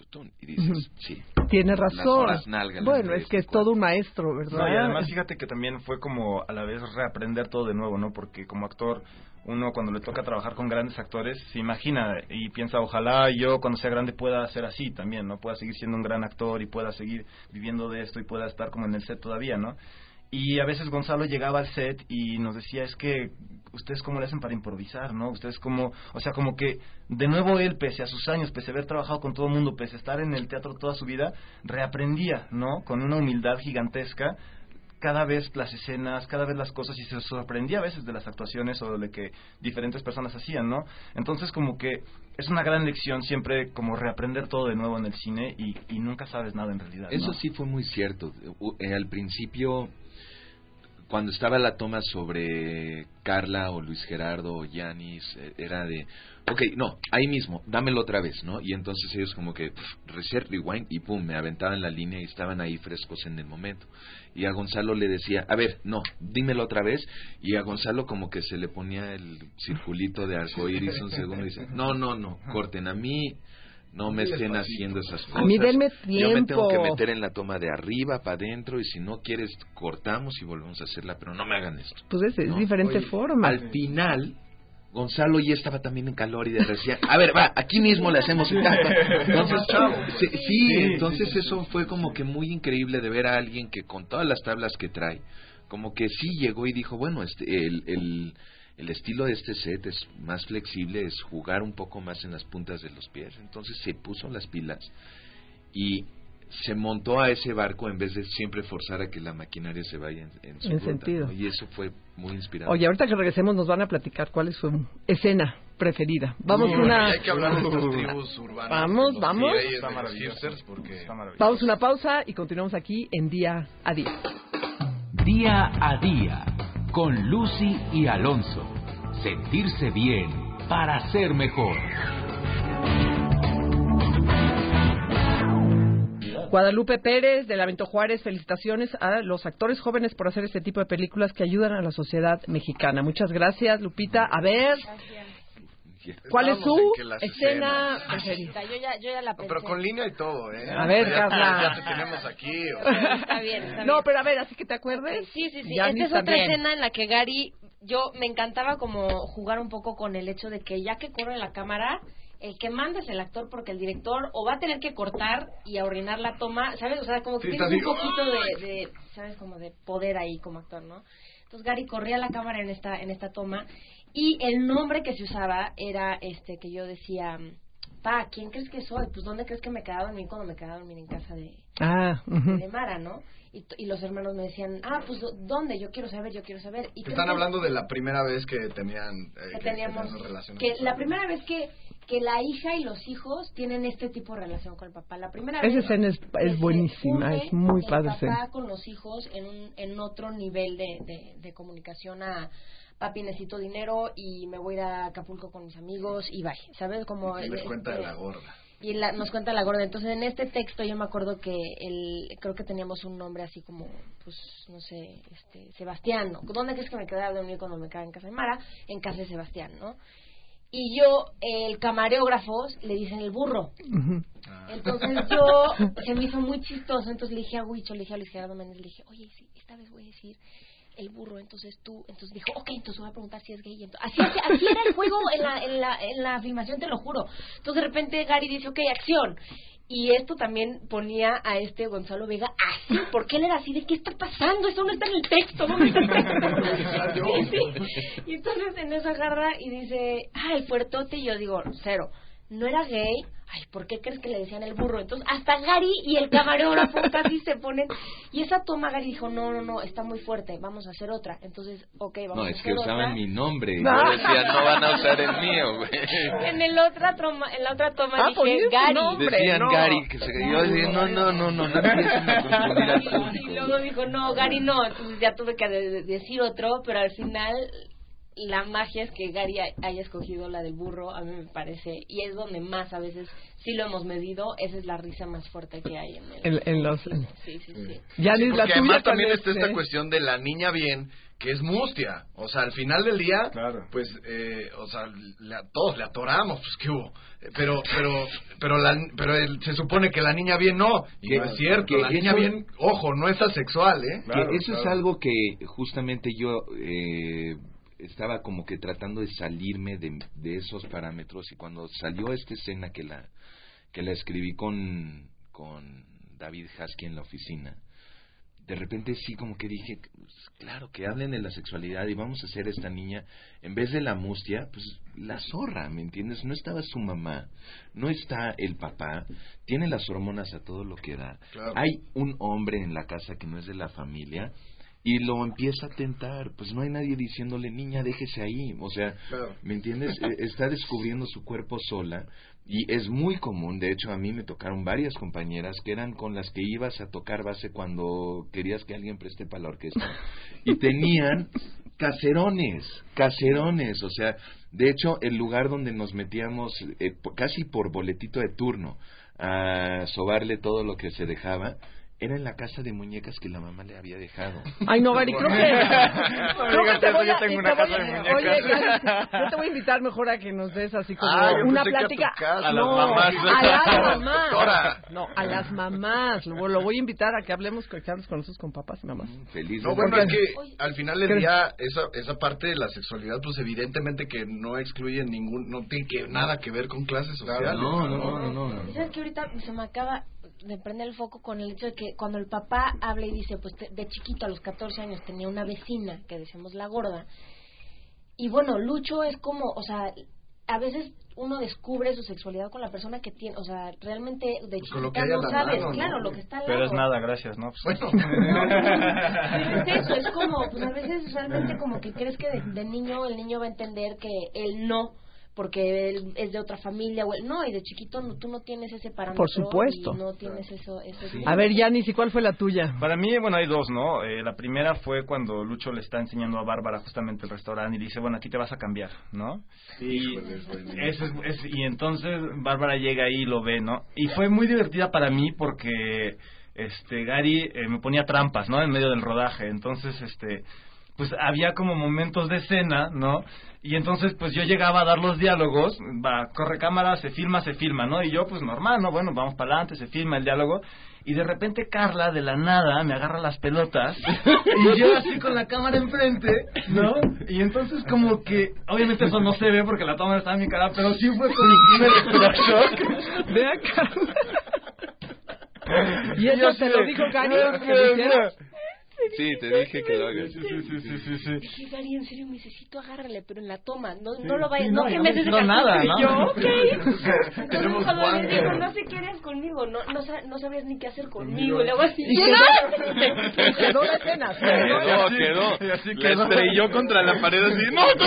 y dices, Ujú. sí. Tiene Las razón. horas nalga, Bueno, las es que es redes, todo un maestro, ¿verdad? No, y además fíjate que también fue como a la vez reaprender todo de nuevo, ¿no? Porque como actor, uno cuando le toca trabajar con grandes actores, se imagina y piensa, ojalá yo cuando sea grande pueda ser así también, ¿no? Pueda seguir siendo un gran actor y pueda seguir viviendo de esto y pueda estar como en el set todavía, ¿no? Y a veces Gonzalo llegaba al set y nos decía, es que ustedes cómo le hacen para improvisar, ¿no? Ustedes como, o sea, como que de nuevo él, pese a sus años, pese a haber trabajado con todo el mundo, pese a estar en el teatro toda su vida, reaprendía, ¿no? Con una humildad gigantesca, cada vez las escenas, cada vez las cosas, y se sorprendía a veces de las actuaciones o de lo que diferentes personas hacían, ¿no? Entonces como que es una gran lección siempre como reaprender todo de nuevo en el cine y, y nunca sabes nada en realidad, ¿no? Eso sí fue muy cierto. U- eh, al principio, cuando estaba la toma sobre Carla o Luis Gerardo o Yanis, eh, era de, ok, no, ahí mismo, dámelo otra vez, ¿no? Y entonces ellos como que, pff, reset, rewind, y pum, me aventaban la línea y estaban ahí frescos en el momento. Y a Gonzalo le decía, a ver, no, dímelo otra vez, y a Gonzalo como que se le ponía el circulito de arcoíris un segundo y dice, no, no, no, corten, a mí no me estén haciendo esas cosas. A mí denme Yo me tengo que tiempo. meter en la toma de arriba para adentro, y si no quieres cortamos y volvemos a hacerla, pero no me hagan esto. Pues es, es ¿no? diferente Oye, forma. Al final, Gonzalo ya estaba también en calor y de decía, a ver, va, aquí mismo le hacemos un Entonces, sí, sí, Sí, entonces sí, sí, eso sí. fue como que muy increíble de ver a alguien que con todas las tablas que trae, como que sí llegó y dijo, bueno, este, el, el, el estilo de este set es más flexible, es jugar un poco más en las puntas de los pies. Entonces se puso las pilas y se montó a ese barco en vez de siempre forzar a que la maquinaria se vaya en, en su En ruta, sentido. ¿no? Y eso fue muy inspirador. Oye, ahorita que regresemos nos van a platicar cuál es su escena preferida. Vamos Sí, una hay que hablar de estas tribus urbanas. Vamos, los vamos. D Js Está de los maravilloso. hipsters, porque Está maravilloso. vamos a una pausa y continuamos aquí en Día a Día. Día a día con Lucy y Alonso. Sentirse bien para ser mejor. Guadalupe Pérez, de la Benito Juárez, felicitaciones a los actores jóvenes por hacer este tipo de películas que ayudan a la sociedad mexicana. Muchas gracias, Lupita. A ver, ¿cuál es su escena preferida? Yo ya, yo ya la pensé. Pero con línea y todo, ¿eh? A ver, ya, Carla. ya te tenemos aquí. O sea. Está bien, está bien. No, pero a ver, así que te acuerdes. Sí, sí, sí. Yanis Esta es otra también. escena en la que Gary, yo me encantaba como jugar un poco con el hecho de que ya que corre la cámara, el que manda es el actor, porque el director o va a tener que cortar y ahorrinar la toma, ¿sabes? O sea, como que Sí, tienes está un así. poquito de, de, ¿sabes? Como de poder ahí como actor, ¿no? Entonces Gary corría la cámara en esta en esta toma y el nombre que se usaba era este que yo decía, pa, ¿quién crees que soy? Pues ¿dónde crees que me quedaba dormir cuando me quedaba dormir en casa de, Ah, uh-huh. de Mara, ¿no? Y, t- y los hermanos me decían, ah, pues ¿dónde? Yo quiero saber, yo quiero saber. Y creo Están que- hablando de la primera vez que tenían eh, que que teníamos tenían relaciones que la sexuales. primera vez que que la hija y los hijos tienen este tipo de relación con el papá. La primera Esa vez escena es, que es se buenísima, une es muy padre. el sí. papá con los hijos en un en otro nivel de, de, de comunicación a papi, necesito dinero y me voy a ir a Acapulco con mis amigos y bye, ¿sabes? Como Y les el- cuenta de este- la gorda. y la, nos cuenta la gorda. Entonces, en este texto yo me acuerdo que el, creo que teníamos un nombre así como, pues, no sé, este, Sebastián, ¿no? ¿Dónde crees que me quedaba de dormir cuando me quedaba en casa de Mara? En casa de Sebastián, ¿no? Y yo, el camarógrafo, le dicen el burro. Ujú. Entonces yo, se me hizo muy chistoso, entonces le dije a Huicho, le dije a Luis Gerardo Méndez, le dije, oye, sí, esta vez voy a decir el burro, entonces tú, entonces dijo, ok, entonces voy a preguntar si es gay. Entonces, así, así, así era el juego en la, en, la, en la filmación, te lo juro. Entonces de repente Gary dice, ok, acción. Y esto también ponía a este Gonzalo Vega así, porque él era así de, ¿qué está pasando? Eso no está en el texto, ¿dónde está el texto? Sí, sí. Y entonces en eso agarra y dice, ah, el fuertote, y yo digo, cero, no era gay. Ay, ¿por qué crees que le decían el burro? Entonces, hasta Gary y el camarógrafo casi se ponen. Y esa toma, Gary dijo, no, no, no, está muy fuerte, vamos a hacer otra. Entonces, ok, vamos No, a es hacer que usaban otra. mi nombre. Y No. yo decía, no van a usar el mío, güey. En, el otra toma, en la otra toma Ah, dije, ponías tu Gary. nombre. Decían no. Gary. Que se, yo decía, no, no, no, no, no empiecen a confundir al Y público. luego dijo, no, Gary no. Entonces ya tuve que de- de- decir otro, pero al final la magia es que Gary ha- haya escogido la del burro, a mí me parece, y es donde más a veces sí lo hemos medido, esa es la risa más fuerte que hay en el... En, en los... Sí, sí, sí. sí. Yanis, la Porque tuya, además ¿cuál también es, está esta eh? cuestión de la niña bien, que es mustia. O sea, al final del día, Claro. pues, eh, o sea, le- todos le atoramos, pues, ¿qué hubo? Eh, Pero, pero, pero, la, pero el- se supone que la niña bien no. Y Que- no es cierto. que La niña eso- bien, ojo, no es asexual, ¿eh? Claro, que eso claro. es algo que justamente yo eh, estaba como que tratando de salirme de, de esos parámetros, y cuando salió esta escena que la que la escribí con con David Hasky en la oficina, de repente sí como que dije, pues, claro, que hablen de la sexualidad y vamos a hacer esta niña, en vez de la mustia, pues la zorra, ¿me entiendes? No estaba su mamá, no está el papá, tiene las hormonas a todo lo que da. Claro. Hay un hombre en la casa que no es de la familia y lo empieza a tentar, pues no hay nadie diciéndole, niña, déjese ahí, o sea, Claro. ¿me entiendes? Eh, Está descubriendo su cuerpo sola, y es muy común, de hecho a mí me tocaron varias compañeras que eran con las que ibas a tocar base cuando querías que alguien preste para la orquesta, y tenían caserones, caserones, o sea, de hecho el lugar donde nos metíamos eh, po- casi por boletito de turno a sobarle todo lo que se dejaba, era en la casa de muñecas que la mamá le había dejado. Ay, no, Gary, creo que... creo digas que te eso, voy yo a- tengo te una voy casa a- de muñecas. Oye, Gary, yo te voy a invitar mejor a que nos des así como Ah, yo una pensé que a tu plática... casa. A las no, mamás. a las mamás. Doctora. No, a las mamás. Lo, lo voy a invitar a que hablemos, que hablemos con nosotros, con papás y mamás. Feliz. No, de bueno, la es vida. que al final del día, esa, esa parte de la sexualidad, pues evidentemente que no excluye ningún, no tiene que, nada que ver con clases sociales. No, no, no, no, no. ¿Y sabes que ahorita se me acaba de prender el foco con el hecho de que cuando el papá habla y dice, pues te- de chiquito a los catorce años tenía una vecina que decíamos la gorda, y bueno, Lucho es como, o sea, a veces uno descubre su sexualidad con la persona que tiene, o sea, realmente de Pues con lo que chiquita hay a no la sabes, mano, ¿no? claro, lo que está al lado. Pero es nada, gracias, ¿no? Pues, Bueno, Pues es eso, es como, pues a veces realmente como que crees que de, de niño el niño va a entender que él no, porque él es de otra familia, o él, no, y de chiquito no, tú no tienes ese parámetro. Por supuesto. Y no tienes eso. eso Sí. A ver, Yanis, ¿y cuál fue la tuya? Para mí, bueno, hay dos, ¿no? Eh, la primera fue cuando Lucho le está enseñando a Bárbara justamente el restaurante y le dice, bueno, aquí te vas a cambiar, ¿no? Y, eso es, es, y entonces Bárbara llega ahí y lo ve, ¿no? Y fue muy divertida para mí porque este Gary eh, me ponía trampas, ¿no? En medio del rodaje. Entonces, este pues había como momentos de escena, ¿no? Y entonces pues yo llegaba a dar los diálogos, va, corre cámara, se filma, se filma, ¿no? Y yo pues normal, ¿no? Bueno, vamos para adelante, se filma el diálogo. Y de repente Carla, de la nada, me agarra las pelotas y yo así con la cámara enfrente, ¿no? Y entonces como que, obviamente eso no se ve porque la toma estaba en mi cara, pero sí fue con mi primer shock. Ve acá. ¿Y eso Yo te sí, lo dijo Gary? no, ¿Que lo no, hicieras? Sí, te dije que lo hagas. Sí, sí, sí, sí, sí, sí. Dije, Gary, en serio, necesito agárrale, pero en la toma, no, no lo vayas, Sí, no, no, que no, me des no, nada, ¿no? Yo, ok. Entonces Tenemos cuando le guantes. dijo, no sé qué eres conmigo, no, no, sab- no sabías ni qué hacer conmigo, Conmigo. y luego así, Y quedó, quedó la escena. se quedó. Quedó, así- quedó. y así La quedó. estrelló contra la pared así. ¡No, tú!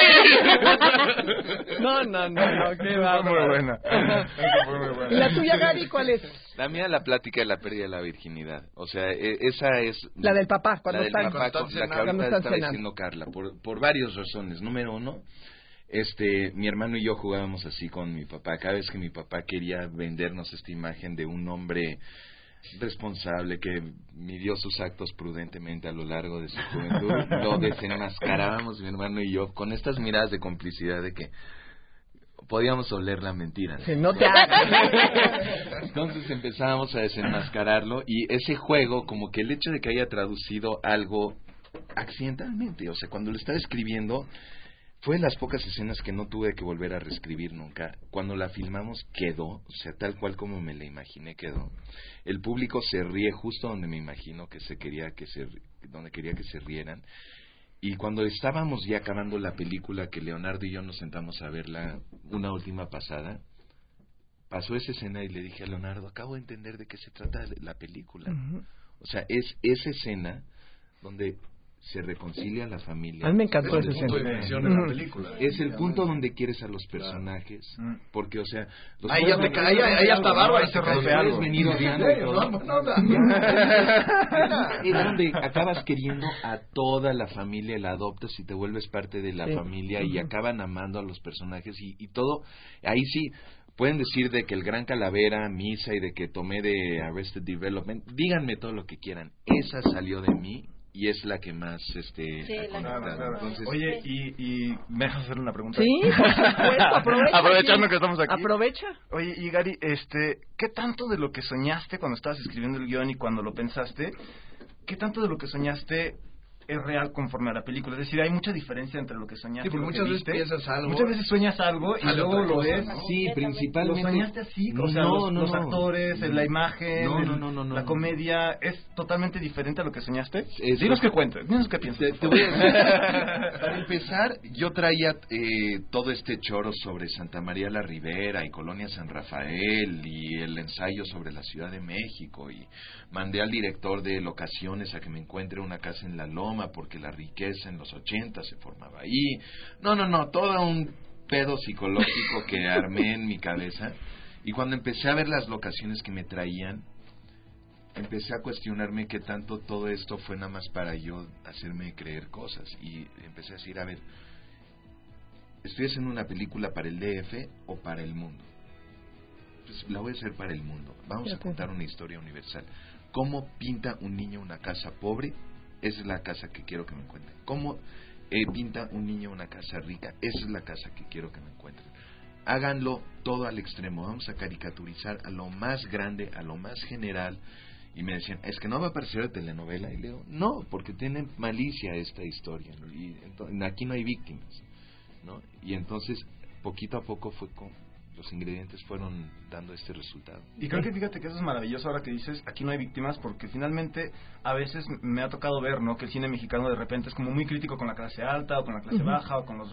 No, no, no, no, qué Fue bárbaro. muy buena. Esa fue muy buena. ¿Y la tuya, Gary, cuál es? La mía, la plática de la pérdida de la virginidad. O sea, e- esa es... La del papá, cuando la del están- papá, cuando están la que cenando. ahorita Cuando están estaba cenando. diciendo Carla, por, por varias razones. Número uno, este, mi hermano y yo jugábamos así con mi papá. Cada vez que mi papá quería vendernos esta imagen de un hombre responsable que midió sus actos prudentemente a lo largo de su juventud, lo desenmascarábamos mi hermano y yo con estas miradas de complicidad de que podíamos oler la mentira. Que no te hagas. Entonces empezábamos a desenmascararlo y ese juego, como que el hecho de que haya traducido algo accidentalmente, o sea, cuando lo estaba escribiendo, fue de las pocas escenas que no tuve que volver a reescribir nunca. Cuando la filmamos quedó, o sea, tal cual como me la imaginé quedó. El público se ríe justo donde me imagino que se quería que se, donde quería que se rieran. Y cuando estábamos ya acabando la película, que Leonardo y yo nos sentamos a verla una última pasada, pasó esa escena y le dije a Leonardo, acabo de entender de qué se trata la película. Ujú. O sea, es esa escena donde se reconcilia la familia. A mí me encantó Es esa el punto de escena. inflexión en la Ujú. película. Es el punto donde quieres a los personajes, Mm. porque, o sea... Los Ahí ya te ca- ahí- ahí hasta Bárbara se rompe puedes algo. venir odiando y todo. No, no, no. Es donde acabas queriendo a toda la familia, la adoptas y te vuelves parte de la Sí. familia y acaban amando a los personajes y, y todo. Ahí sí, pueden decir de que el Gran Calavera, Misa y de que tomé de Arrested Development, díganme todo lo que quieran. Esa salió de mí y es la que más este Sí, ha la que conectado. más. Entonces, Oye, y, y ¿me dejas hacer una pregunta? Sí, por supuesto, aprovecha. Aprovechando sí. que estamos aquí. Aprovecha. Oye, y Gary, este, ¿qué tanto de lo que soñaste cuando estabas escribiendo el guión y cuando lo pensaste, qué tanto de lo que soñaste es real conforme a la película? Es decir, hay mucha diferencia entre lo que soñaste Sí, porque y lo que muchas veces viste. piensas algo. Muchas veces sueñas algo y Sale luego otra lo cosa, ves. ¿no? sí, ¿Lo principalmente... soñaste así? O sea, No, los, no, los no. actores, la imagen, No, el- no, no, no, no. la comedia, ¿es totalmente diferente a lo que soñaste? Eso- Dinos qué cuentes, dinos qué piensas. Te, te voy a decir, para empezar, yo traía eh, todo este choro sobre Santa María la Ribera y Colonia San Rafael y el ensayo sobre la Ciudad de México y mandé al director de locaciones a que me encuentre una casa en La Loma porque la riqueza en los ochenta se formaba ahí. No, no, no, todo un pedo psicológico que armé en mi cabeza y cuando empecé a ver las locaciones que me traían, empecé a cuestionarme qué tanto todo esto fue nada más para yo hacerme creer cosas y empecé a decir, a ver, ¿estoy haciendo una película para el D F o para el mundo? Pues la voy a hacer para el mundo. Vamos a contar una historia universal. ¿Cómo pinta un niño una casa pobre? Esa es la casa que quiero que me encuentren. ¿Cómo eh, pinta un niño una casa rica? Esa es la casa que quiero que me encuentren. Háganlo todo al extremo. Vamos a caricaturizar a lo más grande, a lo más general. Y me decían, es que no va a aparecer la telenovela. Y le digo, no, porque tiene malicia esta historia, ¿no? Y entonces, aquí no hay víctimas, ¿no? Y entonces, poquito a poco fue con, los ingredientes fueron dando este resultado. Y creo que fíjate que eso es maravilloso ahora que dices, aquí no hay víctimas, porque finalmente a veces me ha tocado ver, ¿no? Que el cine mexicano de repente es como muy crítico con la clase alta o con la clase Uh-huh. baja o con los ricos.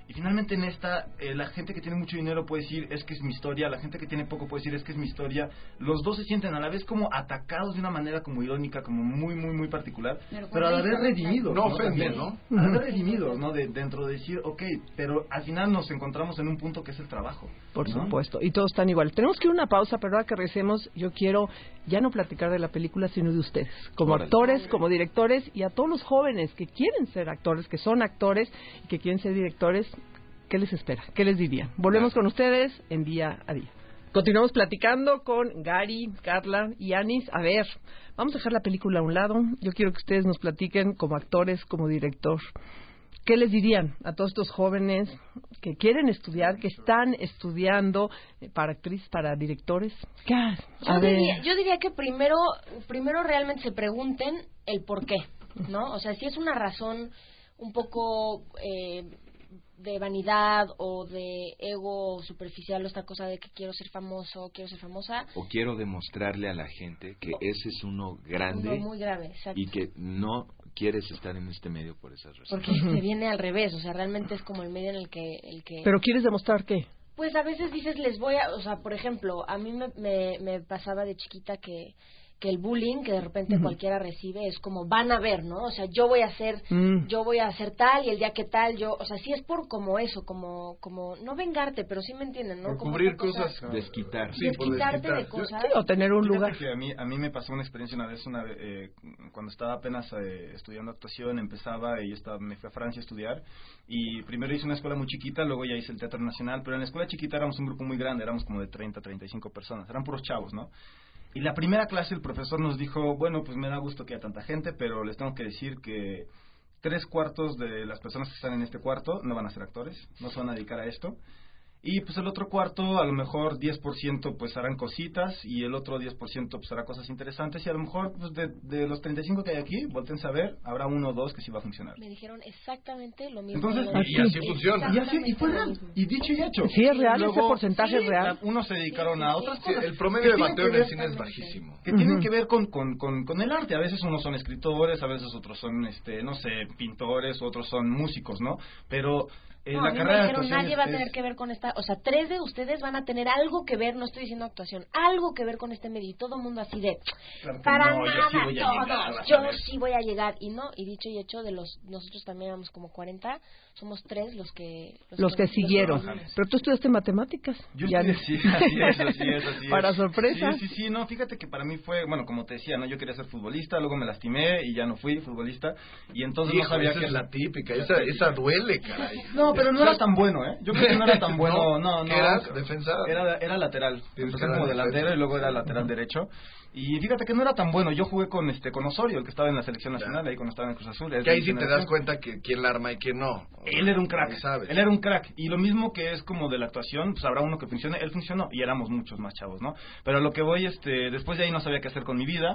Y finalmente en esta, eh, la gente que tiene mucho dinero puede decir, es que es mi historia, la gente que tiene poco puede decir, es que es mi historia. Los dos se sienten a la vez como atacados de una manera como irónica, como muy, muy, muy particular, pero, pero a la vez redimidos. No ¿no? ofenden, ¿no? A la vez redimidos, ¿no? De, dentro de decir, ok, pero al final nos encontramos en un punto que es el trabajo. Por ¿no? supuesto, y todos están igual. Tenemos que ir a una pausa, pero ahora que regresemos, yo quiero ya no platicar de la película, sino de ustedes, como Órale. actores, como directores, y a todos los jóvenes que quieren ser actores, que son actores y que quieren ser directores. ¿Qué les espera? ¿Qué les diría? Volvemos con ustedes en Día a Día. Continuamos platicando con Gary, Carla y Anis. A ver, vamos a dejar la película a un lado. Yo quiero que ustedes nos platiquen como actores, como director. ¿Qué les dirían a todos estos jóvenes que quieren estudiar, que están estudiando para actrices, para directores? ¿Qué? A Yo ver. diría, yo diría que primero, primero realmente se pregunten el por qué, ¿no? O sea, si es una razón un poco eh, de vanidad o de ego superficial o esta cosa de que quiero ser famoso, quiero ser famosa. O quiero demostrarle a la gente que ese es uno grande Uno muy grave, exacto. y que no quieres estar en este medio por esas razones. Porque se viene al revés, o sea, realmente es como el medio en el que... El que ¿Pero quieres demostrar qué? Pues a veces dices, les voy a... O sea, por ejemplo, a mí me, me, me pasaba de chiquita que... que el bullying que de repente uh-huh. cualquiera recibe es como van a ver, ¿no? O sea, yo voy a hacer mm. yo voy a hacer tal y el día que tal yo, o sea, sí es por como eso, como como no vengarte, pero sí me entienden, ¿no? Por como cubrir cosas, cosa, desquitar, sí, desquitarte por de cosas. Sí, o tener un Fíjate lugar. Que a mí a mí me pasó una experiencia una vez, una eh, cuando estaba apenas eh, estudiando actuación, empezaba y estaba, me fui a Francia a estudiar y primero hice una escuela muy chiquita, luego ya hice el Teatro Nacional, pero en la escuela chiquita éramos un grupo muy grande, éramos como de treinta, treinta y cinco personas, eran puros chavos, ¿no? Y la primera clase el profesor nos dijo, bueno, pues me da gusto que haya tanta gente, pero les tengo que decir que tres cuartos de las personas que están en este cuarto no van a ser actores, no se van a dedicar a esto. Y pues el otro cuarto, a lo mejor diez por ciento pues harán cositas y el otro diez por ciento pues hará cosas interesantes y a lo mejor pues de, de los treinta y cinco que hay aquí, volten a ver, habrá uno o dos que sí va a funcionar. Me dijeron exactamente lo mismo. Entonces, y así funciona. Y así, y fue real, y dicho y hecho. Sí, es real, Luego, ese porcentaje sí, es real. Unos se dedicaron sí, a sí, otras sí. cosas. El promedio de bateo en el ver, cine es bajísimo. Que uh-huh. tienen que ver con, con, con, con el arte. A veces unos son escritores, a veces otros son, este no sé, pintores, otros son músicos, ¿no? Pero... Eh, no, la a mí carrera me de dijeron, nadie es, va a tener es... que ver con esta, o sea, tres de ustedes van a tener algo que ver, no estoy diciendo actuación, algo que ver con este medio y todo el mundo así de, claro para no, nada, yo sí voy a todos, llegar, yo sí voy a llegar, y no, y dicho y hecho, de los, nosotros también éramos como cuarenta, somos tres los que... Los, los que, que siguieron, los pero tú estudiaste matemáticas. Yo ya estudié, sí, así es, así es, así es. Para sorpresa. Sí, sí, sí, no, fíjate que para mí fue, bueno, como te decía, no, yo quería ser futbolista, luego me lastimé y ya no fui futbolista, y entonces Hijo, no sabía esa que... es la típica, esa, esa duele, caray. No, pero no era tan bueno, ¿eh? Yo creo que no era tan bueno, no, no. ¿Qué eras? ¿Defensa? Era, era lateral, empecé como delantero defensa. Y luego era lateral uh-huh. derecho. Y fíjate que no era tan bueno. Yo jugué con este con Osorio, el que estaba en la selección nacional, ya. Ahí cuando estaba en Cruz Azul. Que ahí sí te das cuenta que quién la arma y quién no. Él era un crack, sabes. Él era un crack. Y lo mismo que es como de la actuación, pues habrá uno que funcione. Él funcionó y éramos muchos más chavos, ¿no? Pero a lo que voy, este, después de ahí no sabía qué hacer con mi vida.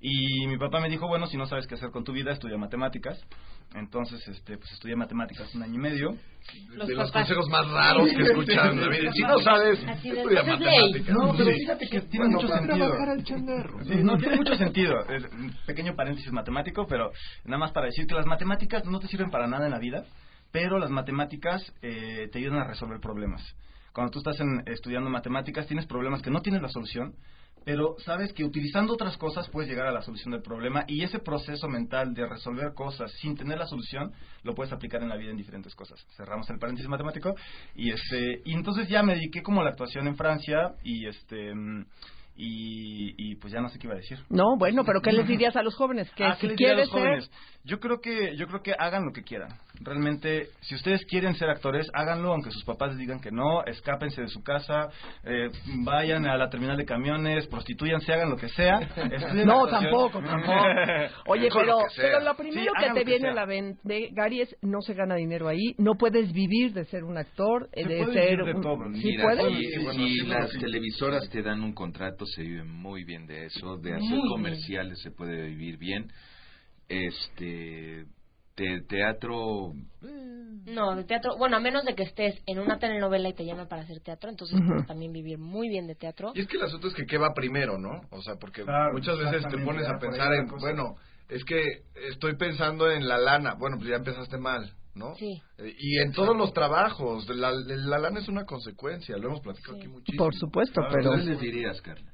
Y mi papá me dijo, bueno, si no sabes qué hacer con tu vida, estudia matemáticas. Entonces, este, pues estudié matemáticas un año y medio. Los de los consejos más raros que escuchan. Si no sabes, estudia matemáticas. No, pero fíjate que tiene mucho sentido. Sí, no, tiene mucho sentido. Un pequeño paréntesis matemático, pero nada más para decir que las matemáticas no te sirven para nada en la vida, pero las matemáticas eh, te ayudan a resolver problemas. Cuando tú estás en, estudiando matemáticas, tienes problemas que no tienes la solución, pero sabes que utilizando otras cosas puedes llegar a la solución del problema y ese proceso mental de resolver cosas sin tener la solución lo puedes aplicar en la vida en diferentes cosas. Cerramos el paréntesis matemático y este y entonces ya me dediqué como a la actuación en Francia y este y, y pues ya no sé qué iba a decir. No, bueno, pero ¿qué les dirías a los jóvenes? Que ah, si ¿qué quieres les diría a los ser... jóvenes? Yo creo que yo creo que hagan lo que quieran. Realmente, si ustedes quieren ser actores, háganlo, aunque sus papás les digan que no. Escápense de su casa, eh, vayan a la terminal de camiones, prostituyanse, hagan lo que sea. No, tampoco, tampoco. Oye, pero, lo pero lo primero sí, que te que viene sea. a la mente, Gary, es no se gana dinero ahí, no puedes vivir de ser un actor, se de puede ser... vivir de todo. ¿Sí Mira, puedes? si, Sí, bueno, si sí, las sí. televisoras te dan un contrato, se vive muy bien de eso, de hacer Muy comerciales se puede vivir bien. Este... de teatro... No, de teatro, bueno, a menos de que estés en una telenovela y te llaman para hacer teatro, entonces uh-huh. puedes también vivir muy bien de teatro. Y es que el asunto es que qué va primero, ¿no? O sea, porque claro, muchas veces te pones a pensar en, bueno, es que estoy pensando en la lana. Bueno, pues ya empezaste mal. ¿no? Sí. Eh, y en todos los trabajos, la, la lana es una consecuencia, lo hemos platicado Sí. aquí muchísimo. Por supuesto, Claro, pero... ¿Qué les dirías, Carla?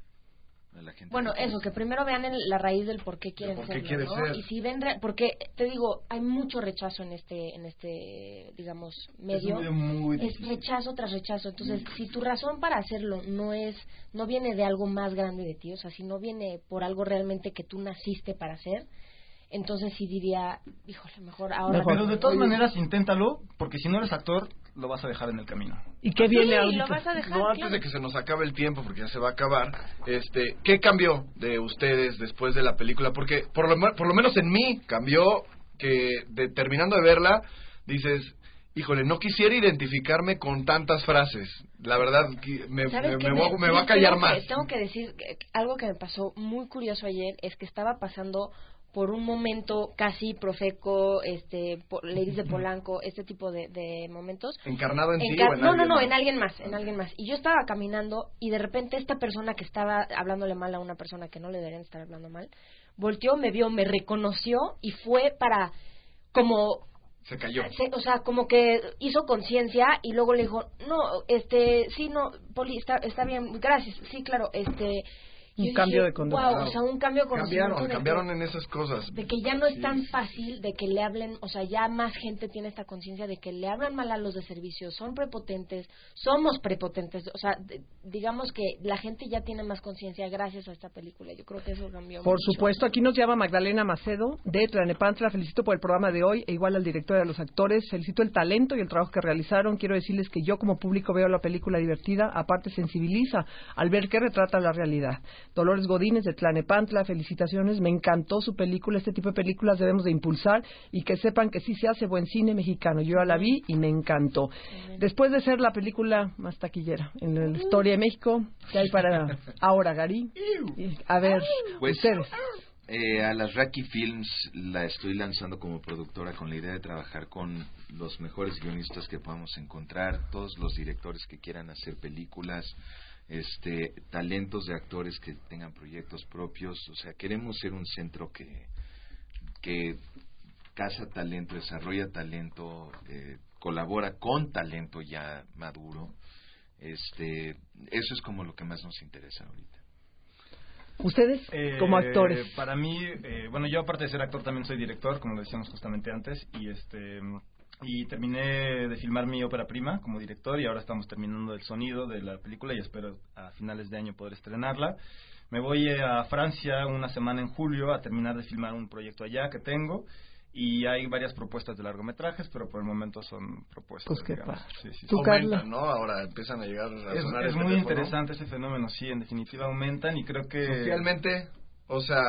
A la gente Bueno, que eso, que primero vean el- la raíz del por qué quieren por qué serlo, quiere ¿no? ser. Y si ven, re- porque te digo, hay mucho rechazo en este, en este, digamos, medio. Es un medio muy Es difícil. rechazo tras rechazo. Entonces, si tu razón para hacerlo no es, no viene de algo más grande de ti, o sea, si no viene por algo realmente que tú naciste para hacer, entonces sí diría, híjole, mejor ahora. Pero de todas maneras, inténtalo, porque si no eres actor, lo vas a dejar en el camino. ¿Y qué Sí, viene y ahorita? lo vas a dejar, No, antes claro. de que se nos acabe el tiempo, porque ya se va a acabar, este, ¿qué cambió de ustedes después de la película? Porque por lo, me- por lo menos en mí cambió que de, terminando de verla, dices, híjole, no quisiera identificarme con tantas frases. La verdad, que me, ¿Sabes me, qué? me voy a- me va a sí, callar tengo que- más. tengo que decir que algo que me pasó muy curioso ayer es que estaba pasando por un momento casi Profeco, este, po- Ladies de Polanco, este tipo de, de momentos. ¿Encarnado en ti Encar- o en no, no, alguien no, más? en alguien más, en alguien más. Y yo estaba caminando y de repente esta persona que estaba hablándole mal a una persona que no le deberían estar hablando mal, volteó, me vio, me reconoció y fue para como Se cayó. se- o sea, como que hizo conciencia y luego le dijo, no, este, sí, no, Poli, está, está bien, gracias, sí, claro, este... Un yo cambio dije, de conducta. wow, o sea, un cambio de conocimiento Cambiaron, de cambiaron que, en esas cosas. de que ya no es Sí. tan fácil de que le hablen, o sea, ya más gente tiene esta conciencia de que le hablan mal a los de servicio, son prepotentes, somos prepotentes, o sea, de- digamos que la gente ya tiene más conciencia gracias a esta película, yo creo que eso cambió Por mucho. supuesto, aquí nos llama Magdalena Macedo de Tlanepantla. Felicito por el programa de hoy, e igual al director y a los actores. Felicito el talento y el trabajo que realizaron. Quiero decirles que yo como público veo la película divertida, aparte sensibiliza al ver que retrata la realidad. Dolores Godínez de Tlanepantla, felicitaciones. Me encantó su película. Este tipo de películas debemos de impulsar y que sepan que sí se hace buen cine mexicano. Yo ya la vi y me encantó. Después de ser la película más taquillera en la historia de México, ¿qué hay para ahora, Gary? Y, a ver, Pues, ustedes. Eh, a las Raki Films la estoy lanzando como productora con la idea de trabajar con los mejores guionistas que podamos encontrar, todos los directores que quieran hacer películas, este talentos de actores que tengan proyectos propios. O sea, queremos ser un centro que que caza talento, desarrolla talento, eh, colabora con talento ya maduro. Este, eso es como lo que más nos interesa ahorita. Ustedes, como Eh, actores. Para mí, eh, bueno, yo aparte de ser actor también soy director, como lo decíamos justamente antes, y este y terminé de filmar mi ópera prima como director y ahora estamos terminando el sonido de la película y espero a finales de año poder estrenarla. Me voy eh, a Francia una semana en julio a terminar de filmar un proyecto allá que tengo y hay varias propuestas de largometrajes, pero por el momento son propuestas. Pues qué digamos. padre. Sí, sí, sí. Tú, Aumentan, Carla. ¿no? Ahora empiezan a llegar a Es, sonar es el muy teléfono. interesante ese fenómeno, sí, en definitiva aumentan y creo que... Socialmente, o sea,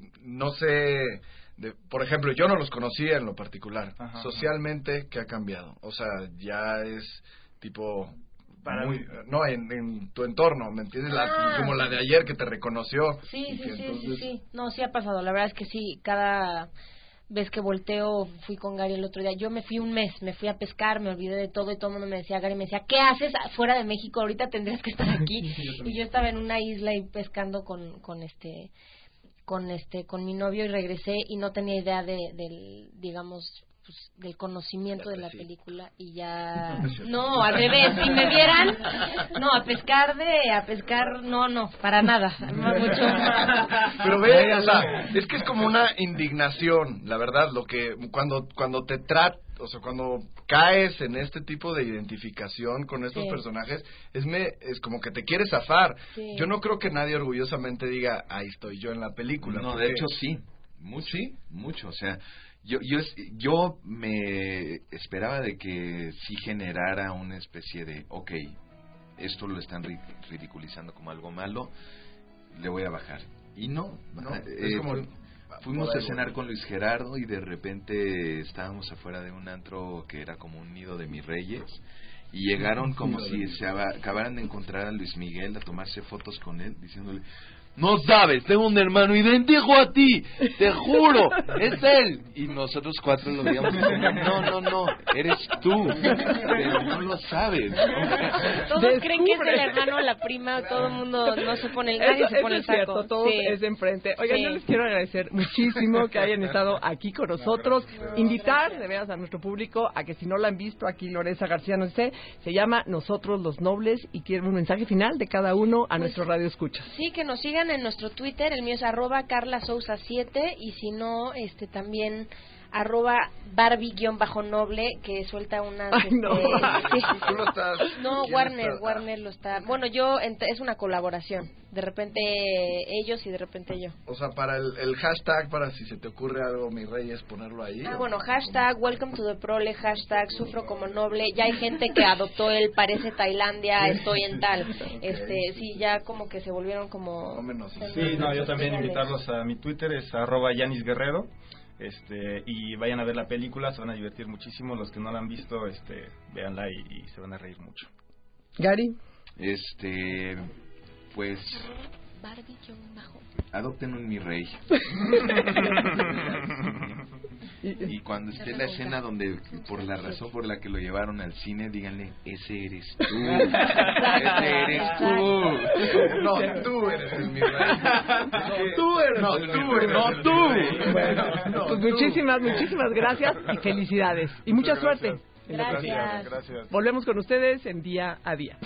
no sé, de, por ejemplo, yo no los conocía en lo particular. Ajá, Socialmente, ¿qué ha cambiado? O sea, ya es tipo... Para muy, mí- no, en, en tu entorno, ¿me entiendes? La- Ah. como la de ayer que te reconoció. Sí, y sí, que sí, entonces- sí, sí. No, sí ha pasado. La verdad es que sí, cada vez que volteo, fui con Gary el otro día. Yo me fui un mes, me fui a pescar, me olvidé de todo y todo el mundo me decía, Gary me decía, ¿qué haces fuera de México? Ahorita tendrías que estar aquí. Y yo estaba en una isla y pescando con, con este, con este, con mi novio y regresé y no tenía idea de, del, digamos, pues, del conocimiento de la película y ya no, al revés, si me vieran no, a pescar de a pescar, no, no, para nada, no mucho. Pero ve, o sea, es que es como una indignación, la verdad, lo que cuando cuando te tratas, o sea, cuando caes en este tipo de identificación con estos Sí. personajes, es me es como que te quieres zafar. Sí. Yo no creo que nadie orgullosamente diga, ahí estoy yo en la película. No, porque- de hecho sí, mucho, mucho, o sea, yo yo es- yo me esperaba de que sí generara una especie de, okay, esto lo están ri- ridiculizando como algo malo, le voy a bajar. Y no, No, eh, es como- fu- fuimos por a ahí, cenar bueno. con Luis Gerardo y de repente estábamos afuera de un antro que era como un nido de mis reyes y llegaron como si se aba- acabaran de encontrar a Luis Miguel, a tomarse fotos con él, diciéndole, no sabes, tengo un hermano idéntico a ti, te juro, es él. Y nosotros cuatro lo veíamos, no, no, no, eres tú, pero no lo sabes. Todos Descubre. creen que es el hermano o la prima, todo el mundo no se pone el nadie eso, se pone eso el es saco. Cierto, todos sí. es de enfrente. Oigan, sí. yo les quiero agradecer muchísimo que hayan estado aquí con nosotros. No, Invitar, de veras, a nuestro público a que si no la han visto, aquí Loresa García nos dice, se llama Nosotros los Nobles, y quiero un mensaje final de cada uno a pues, nuestro radio escucha. Sí, que nos sigan en nuestro Twitter, el mío es arroba Carla Sousa siete, y si no, este también arroba Barbie-noble, que suelta unas... Ay, no. Este, sí. ¿Tú lo estás? No, ¿Quién Warner, está? Warner lo está... Bueno, yo, ent- es una colaboración. De repente ellos y de repente yo. O sea, para el, el hashtag, para si se te ocurre algo, mi rey, es ponerlo ahí. Ah, bueno, hashtag Welcome to the Prole, hashtag Sufro como Noble. Ya hay gente que adoptó el Parece Tailandia, estoy en tal. Este, sí, ya como que se volvieron como... No menos. Sí, no, yo también invitarlos a mi Twitter, es arroba Yanis Guerrero. Este, y vayan a ver la película, se van a divertir muchísimo. Los que no la han visto, este, véanla y, y se van a reír mucho. Gary. Este, pues, adopten un mi rey. Y cuando esté la escena donde, por la razón por la que lo llevaron al cine, díganle, ese eres tú, ese eres tú. No, tú eres el mi rey. No, tú eres no, el tú mi rey. eres No, el tú. mi rey. Bueno, No, pues tú. muchísimas, muchísimas gracias y felicidades. Y mucha Muchas suerte. gracias. Gracias. Gracias. Volvemos con ustedes en Día a Día.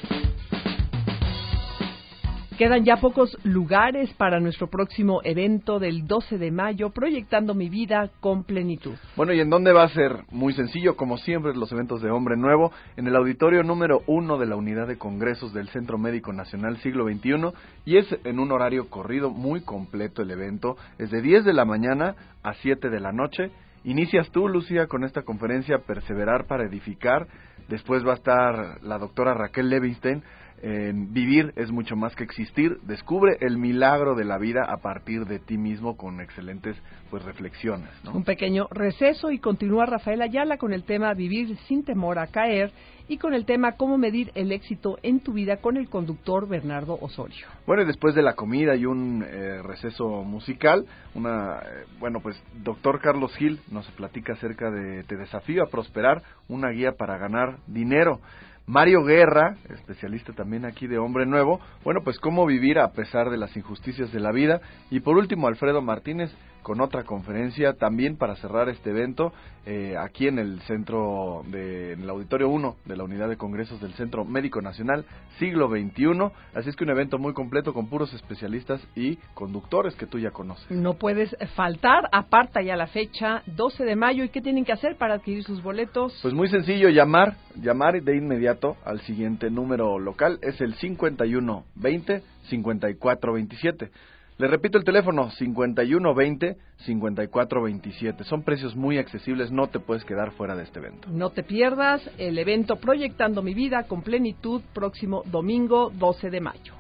Quedan ya pocos lugares para nuestro próximo evento del doce de mayo, Proyectando mi vida con plenitud. Bueno, ¿y en dónde va a ser? Muy sencillo, como siempre, los eventos de Hombre Nuevo, en el auditorio número uno de la Unidad de Congresos del Centro Médico Nacional Siglo veintiuno, y es en un horario corrido muy completo el evento, es de diez de la mañana a siete de la noche. Inicias tú, Lucía, con esta conferencia Perseverar para Edificar. Después va a estar la doctora Raquel Levinstein en Vivir es mucho más que existir. Descubre el milagro de la vida a partir de ti mismo, con excelentes pues reflexiones, ¿no? Un pequeño receso y continúa Rafael Ayala con el tema Vivir sin temor a caer, y con el tema Cómo medir el éxito en tu vida con el conductor Bernardo Osorio. Bueno, y después de la comida y un eh, receso musical, una eh, bueno, pues doctor Carlos Gil nos platica acerca de Te desafío a prosperar, una guía para ganar dinero. Mario Guerra, especialista también aquí de Hombre Nuevo, bueno, pues cómo vivir a pesar de las injusticias de la vida. Y por último, Alfredo Martínez con otra conferencia también para cerrar este evento eh, aquí en el centro, de, en el auditorio uno de la Unidad de Congresos del Centro Médico Nacional Siglo veintiuno. Así es que un evento muy completo con puros especialistas y conductores que tú ya conoces. No puedes faltar, aparta ya la fecha, doce de mayo. ¿Y qué tienen que hacer para adquirir sus boletos? Pues muy sencillo, llamar, llamar de inmediato al siguiente número local, es el cincuenta y uno veinte cincuenta y cuatro veintisiete. Le repito el teléfono, cincuenta y uno veinte cincuenta y cuatro veintisiete. Son precios muy accesibles, no te puedes quedar fuera de este evento. No te pierdas el evento Proyectando mi vida con plenitud, próximo domingo doce de mayo.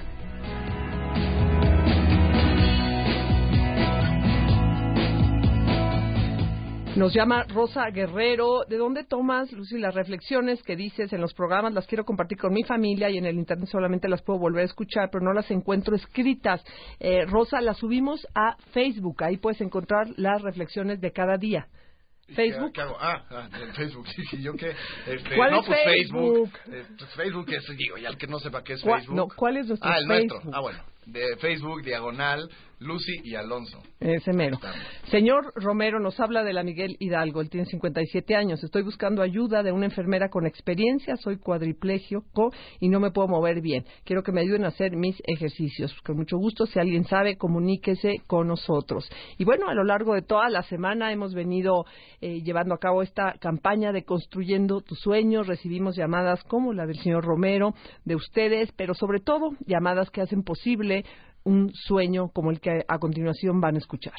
Nos llama Rosa Guerrero. ¿De dónde tomas, Lucy, las reflexiones que dices en los programas? Las quiero compartir con mi familia y en el internet solamente las puedo volver a escuchar, pero no las encuentro escritas. Eh, Rosa, las subimos a Facebook. Ahí puedes encontrar las reflexiones de cada día. ¿Facebook? ¿Qué, qué hago? Ah, ah, en Facebook, sí, sí, yo qué. Este, ¿Cuál no, es pues Facebook? Facebook. Eh, pues Facebook es, digo, ya el que no sepa qué es ¿Cuál, Facebook. no, ¿cuál es nuestro Ah, el Facebook? nuestro. Ah, bueno. De Facebook, diagonal, Lucy y Alonso. Ese mero. Señor Romero nos habla de la Miguel Hidalgo. Él tiene cincuenta y siete años. Estoy buscando ayuda de una enfermera con experiencia. Soy cuadripléjico y no me puedo mover bien. Quiero que me ayuden a hacer mis ejercicios. Con mucho gusto, si alguien sabe, comuníquese con nosotros. Y bueno, a lo largo de toda la semana hemos venido eh, llevando a cabo esta campaña de Construyendo tus Sueños. Recibimos llamadas como la del señor Romero, de ustedes, pero sobre todo llamadas que hacen posible un sueño como el que a continuación van a escuchar.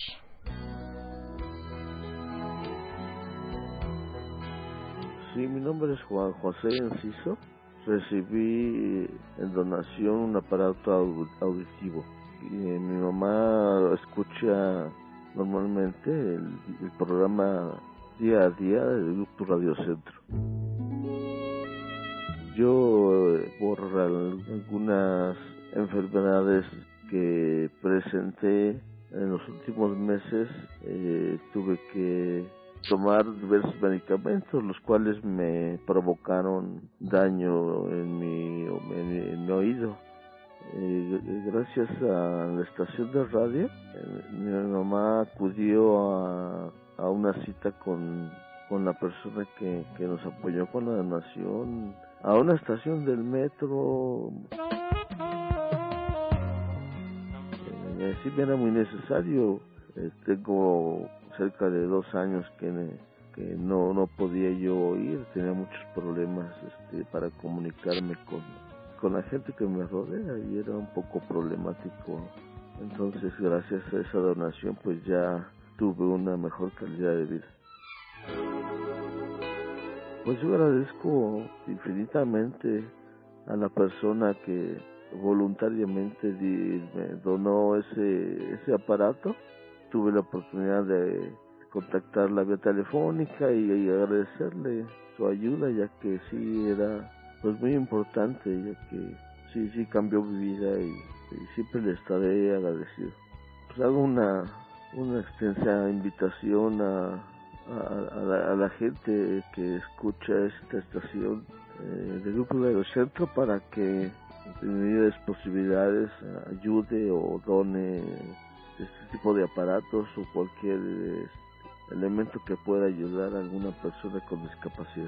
Sí, mi nombre es Juan José Enciso. Recibí en donación un aparato auditivo. Y, eh, mi mamá escucha normalmente el, el programa Día a Día de tu Radio Centro. Yo, eh, por algunas enfermedades que presenté en los últimos meses, eh, tuve que tomar diversos medicamentos, los cuales me provocaron daño en mi, en mi, en mi oído. Eh, gracias a la estación de radio, eh, mi mamá acudió a, a una cita con, con la persona que, que nos apoyó con la donación, a una estación del metro. Eh, sí me era muy necesario. Eh, tengo cerca de dos años que, que no, no podía yo oír, tenía muchos problemas este, para comunicarme con con la gente que me rodea y era un poco problemático. Entonces, gracias a esa donación, pues ya tuve una mejor calidad de vida. Pues yo agradezco infinitamente a la persona que voluntariamente di, me donó ese, ese aparato. Tuve la oportunidad de contactarla vía telefónica y, y agradecerle su ayuda, ya que sí era pues muy importante, ya que sí, sí cambió mi vida y, y siempre le estaré agradecido. Pues hago una, una extensa invitación a, a, a, la, a la gente que escucha esta estación eh, del Grupo Radio Centro para que en medidas posibilidades ayude o done este tipo de aparatos o cualquier eh, elemento que pueda ayudar a alguna persona con discapacidad.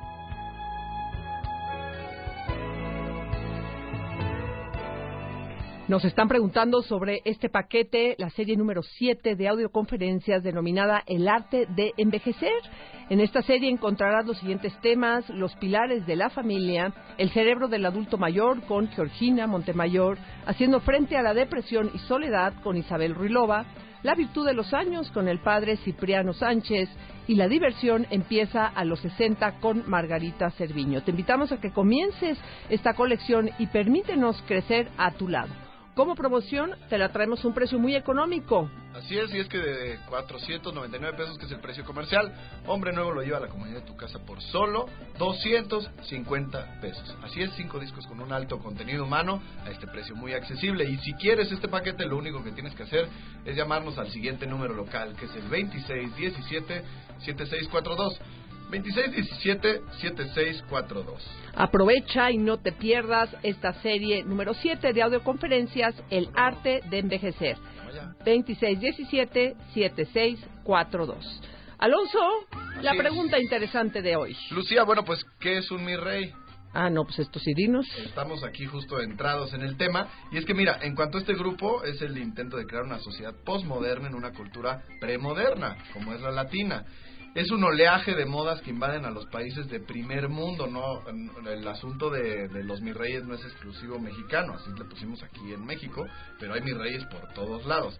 Nos están preguntando sobre este paquete, la serie número siete de audioconferencias denominada El arte de envejecer. En esta serie encontrarás los siguientes temas: los pilares de la familia, el cerebro del adulto mayor con Georgina Montemayor, haciendo frente a la depresión y soledad con Isabel Ruilova, la virtud de los años con el padre Cipriano Sánchez y la diversión empieza a los sesenta con Margarita Cerviño. Te invitamos a que comiences esta colección y permítenos crecer a tu lado. Como promoción, te la traemos a un precio muy económico. Así es, y es que de cuatrocientos noventa y nueve pesos, que es el precio comercial, Hombre Nuevo lo lleva a la comunidad de tu casa por solo doscientos cincuenta pesos. Así es, cinco discos con un alto contenido humano a este precio muy accesible. Y si quieres este paquete, lo único que tienes que hacer es llamarnos al siguiente número local, que es el veintiséis diecisiete setenta y seis cuarenta y dos. veintiséis diecisiete setenta y seis cuarenta y dos. Aprovecha y no te pierdas esta serie número siete de audioconferencias, El arte de envejecer. veintiséis diecisiete setenta y seis cuarenta y dos. Alonso, Así la pregunta es. interesante de hoy. Lucía, bueno, pues, ¿qué es un mi rey? Ah, no, pues estos sí, dinos. Estamos aquí justo entrados en el tema. Y es que mira, en cuanto a este grupo, es el intento de crear una sociedad postmoderna en una cultura premoderna, como es la latina. Es un oleaje de modas que invaden a los países de primer mundo, no, el asunto de, de los mis reyes no es exclusivo mexicano, así le pusimos aquí en México, pero hay mis reyes por todos lados.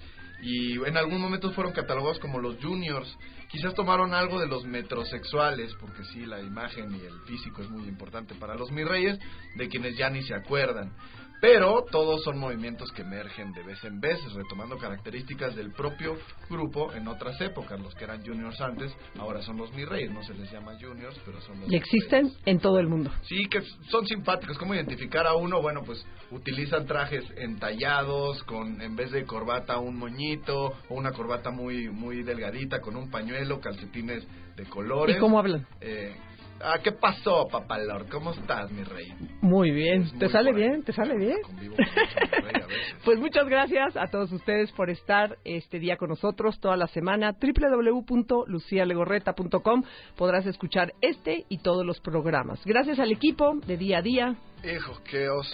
Y en algún momento fueron catalogados como los juniors. Quizás tomaron algo de los metrosexuales, porque sí, la imagen y el físico es muy importante para los mis reyes, de quienes ya ni se acuerdan. Pero todos son movimientos que emergen de vez en vez, retomando características del propio grupo en otras épocas. Los que eran juniors antes, ahora son los mis reyes. No se les llama juniors, pero son los Y existen reyes. En todo el mundo. Sí, que son simpáticos. ¿Cómo identificar a uno? Bueno, pues utilizan trajes entallados, con en vez de corbata un moñito, o una corbata muy muy delgadita con un pañuelo, calcetines de colores. ¿Y cómo hablan? Eh... Ah, ¿qué pasó, Papá Lord? ¿Cómo estás, mi rey? Muy bien, Es ¿te muy sale bueno. bien? ¿Te sale bien? Convivo con mucho, mi rey, a veces. Pues muchas gracias a todos ustedes por estar este día con nosotros toda la semana. doble u doble u doble u punto lucía legorreta punto com podrás escuchar este y todos los programas. Gracias al equipo de Día a Día. Hijo, qué oso.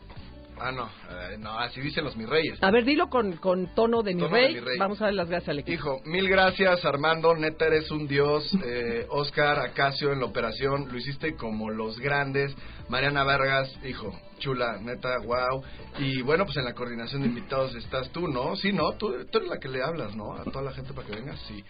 Ah, no, eh, no, así dicen los mis reyes. A ver, dilo con, con tono de mi, Tono rey. de mi rey. Vamos a dar las gracias al equipo. Hijo, mil gracias, Armando, neta eres un dios. eh, Oscar Acacio en la operación, lo hiciste como los grandes. Mariana Vargas, hijo, chula, neta, wow. Y bueno, pues en la coordinación de invitados estás tú, ¿no? Sí, ¿no? Tú, tú eres la que le hablas, ¿no? A toda la gente para que vengas, sí.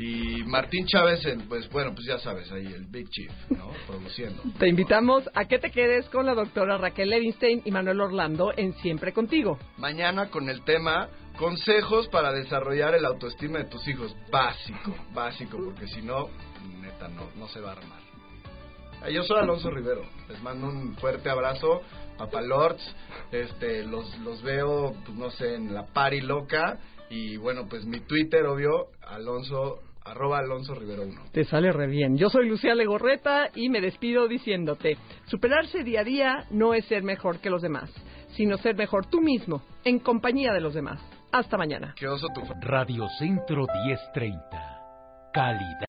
Y Martín Chávez, en, pues bueno, pues ya sabes, ahí el Big Chief, ¿no? Produciendo. Te invitamos a que te quedes con la doctora Raquel Levinstein y Manuel Orlando en Siempre Contigo. Mañana con el tema consejos para desarrollar el autoestima de tus hijos. Básico, básico, porque si no, neta, no, no se va a armar. Yo soy Alonso Rivero. Les mando un fuerte abrazo, papalords. Este, los, los veo, pues no sé, en la Party Loca. Y bueno, pues mi Twitter, obvio, Alonso, arroba Alonso Rivero uno. Te sale re bien. Yo soy Lucía Legorreta y me despido diciéndote, superarse día a día no es ser mejor que los demás, sino ser mejor tú mismo, en compañía de los demás. Hasta mañana. Qué oso tu... Radio Centro diez treinta. Calidad.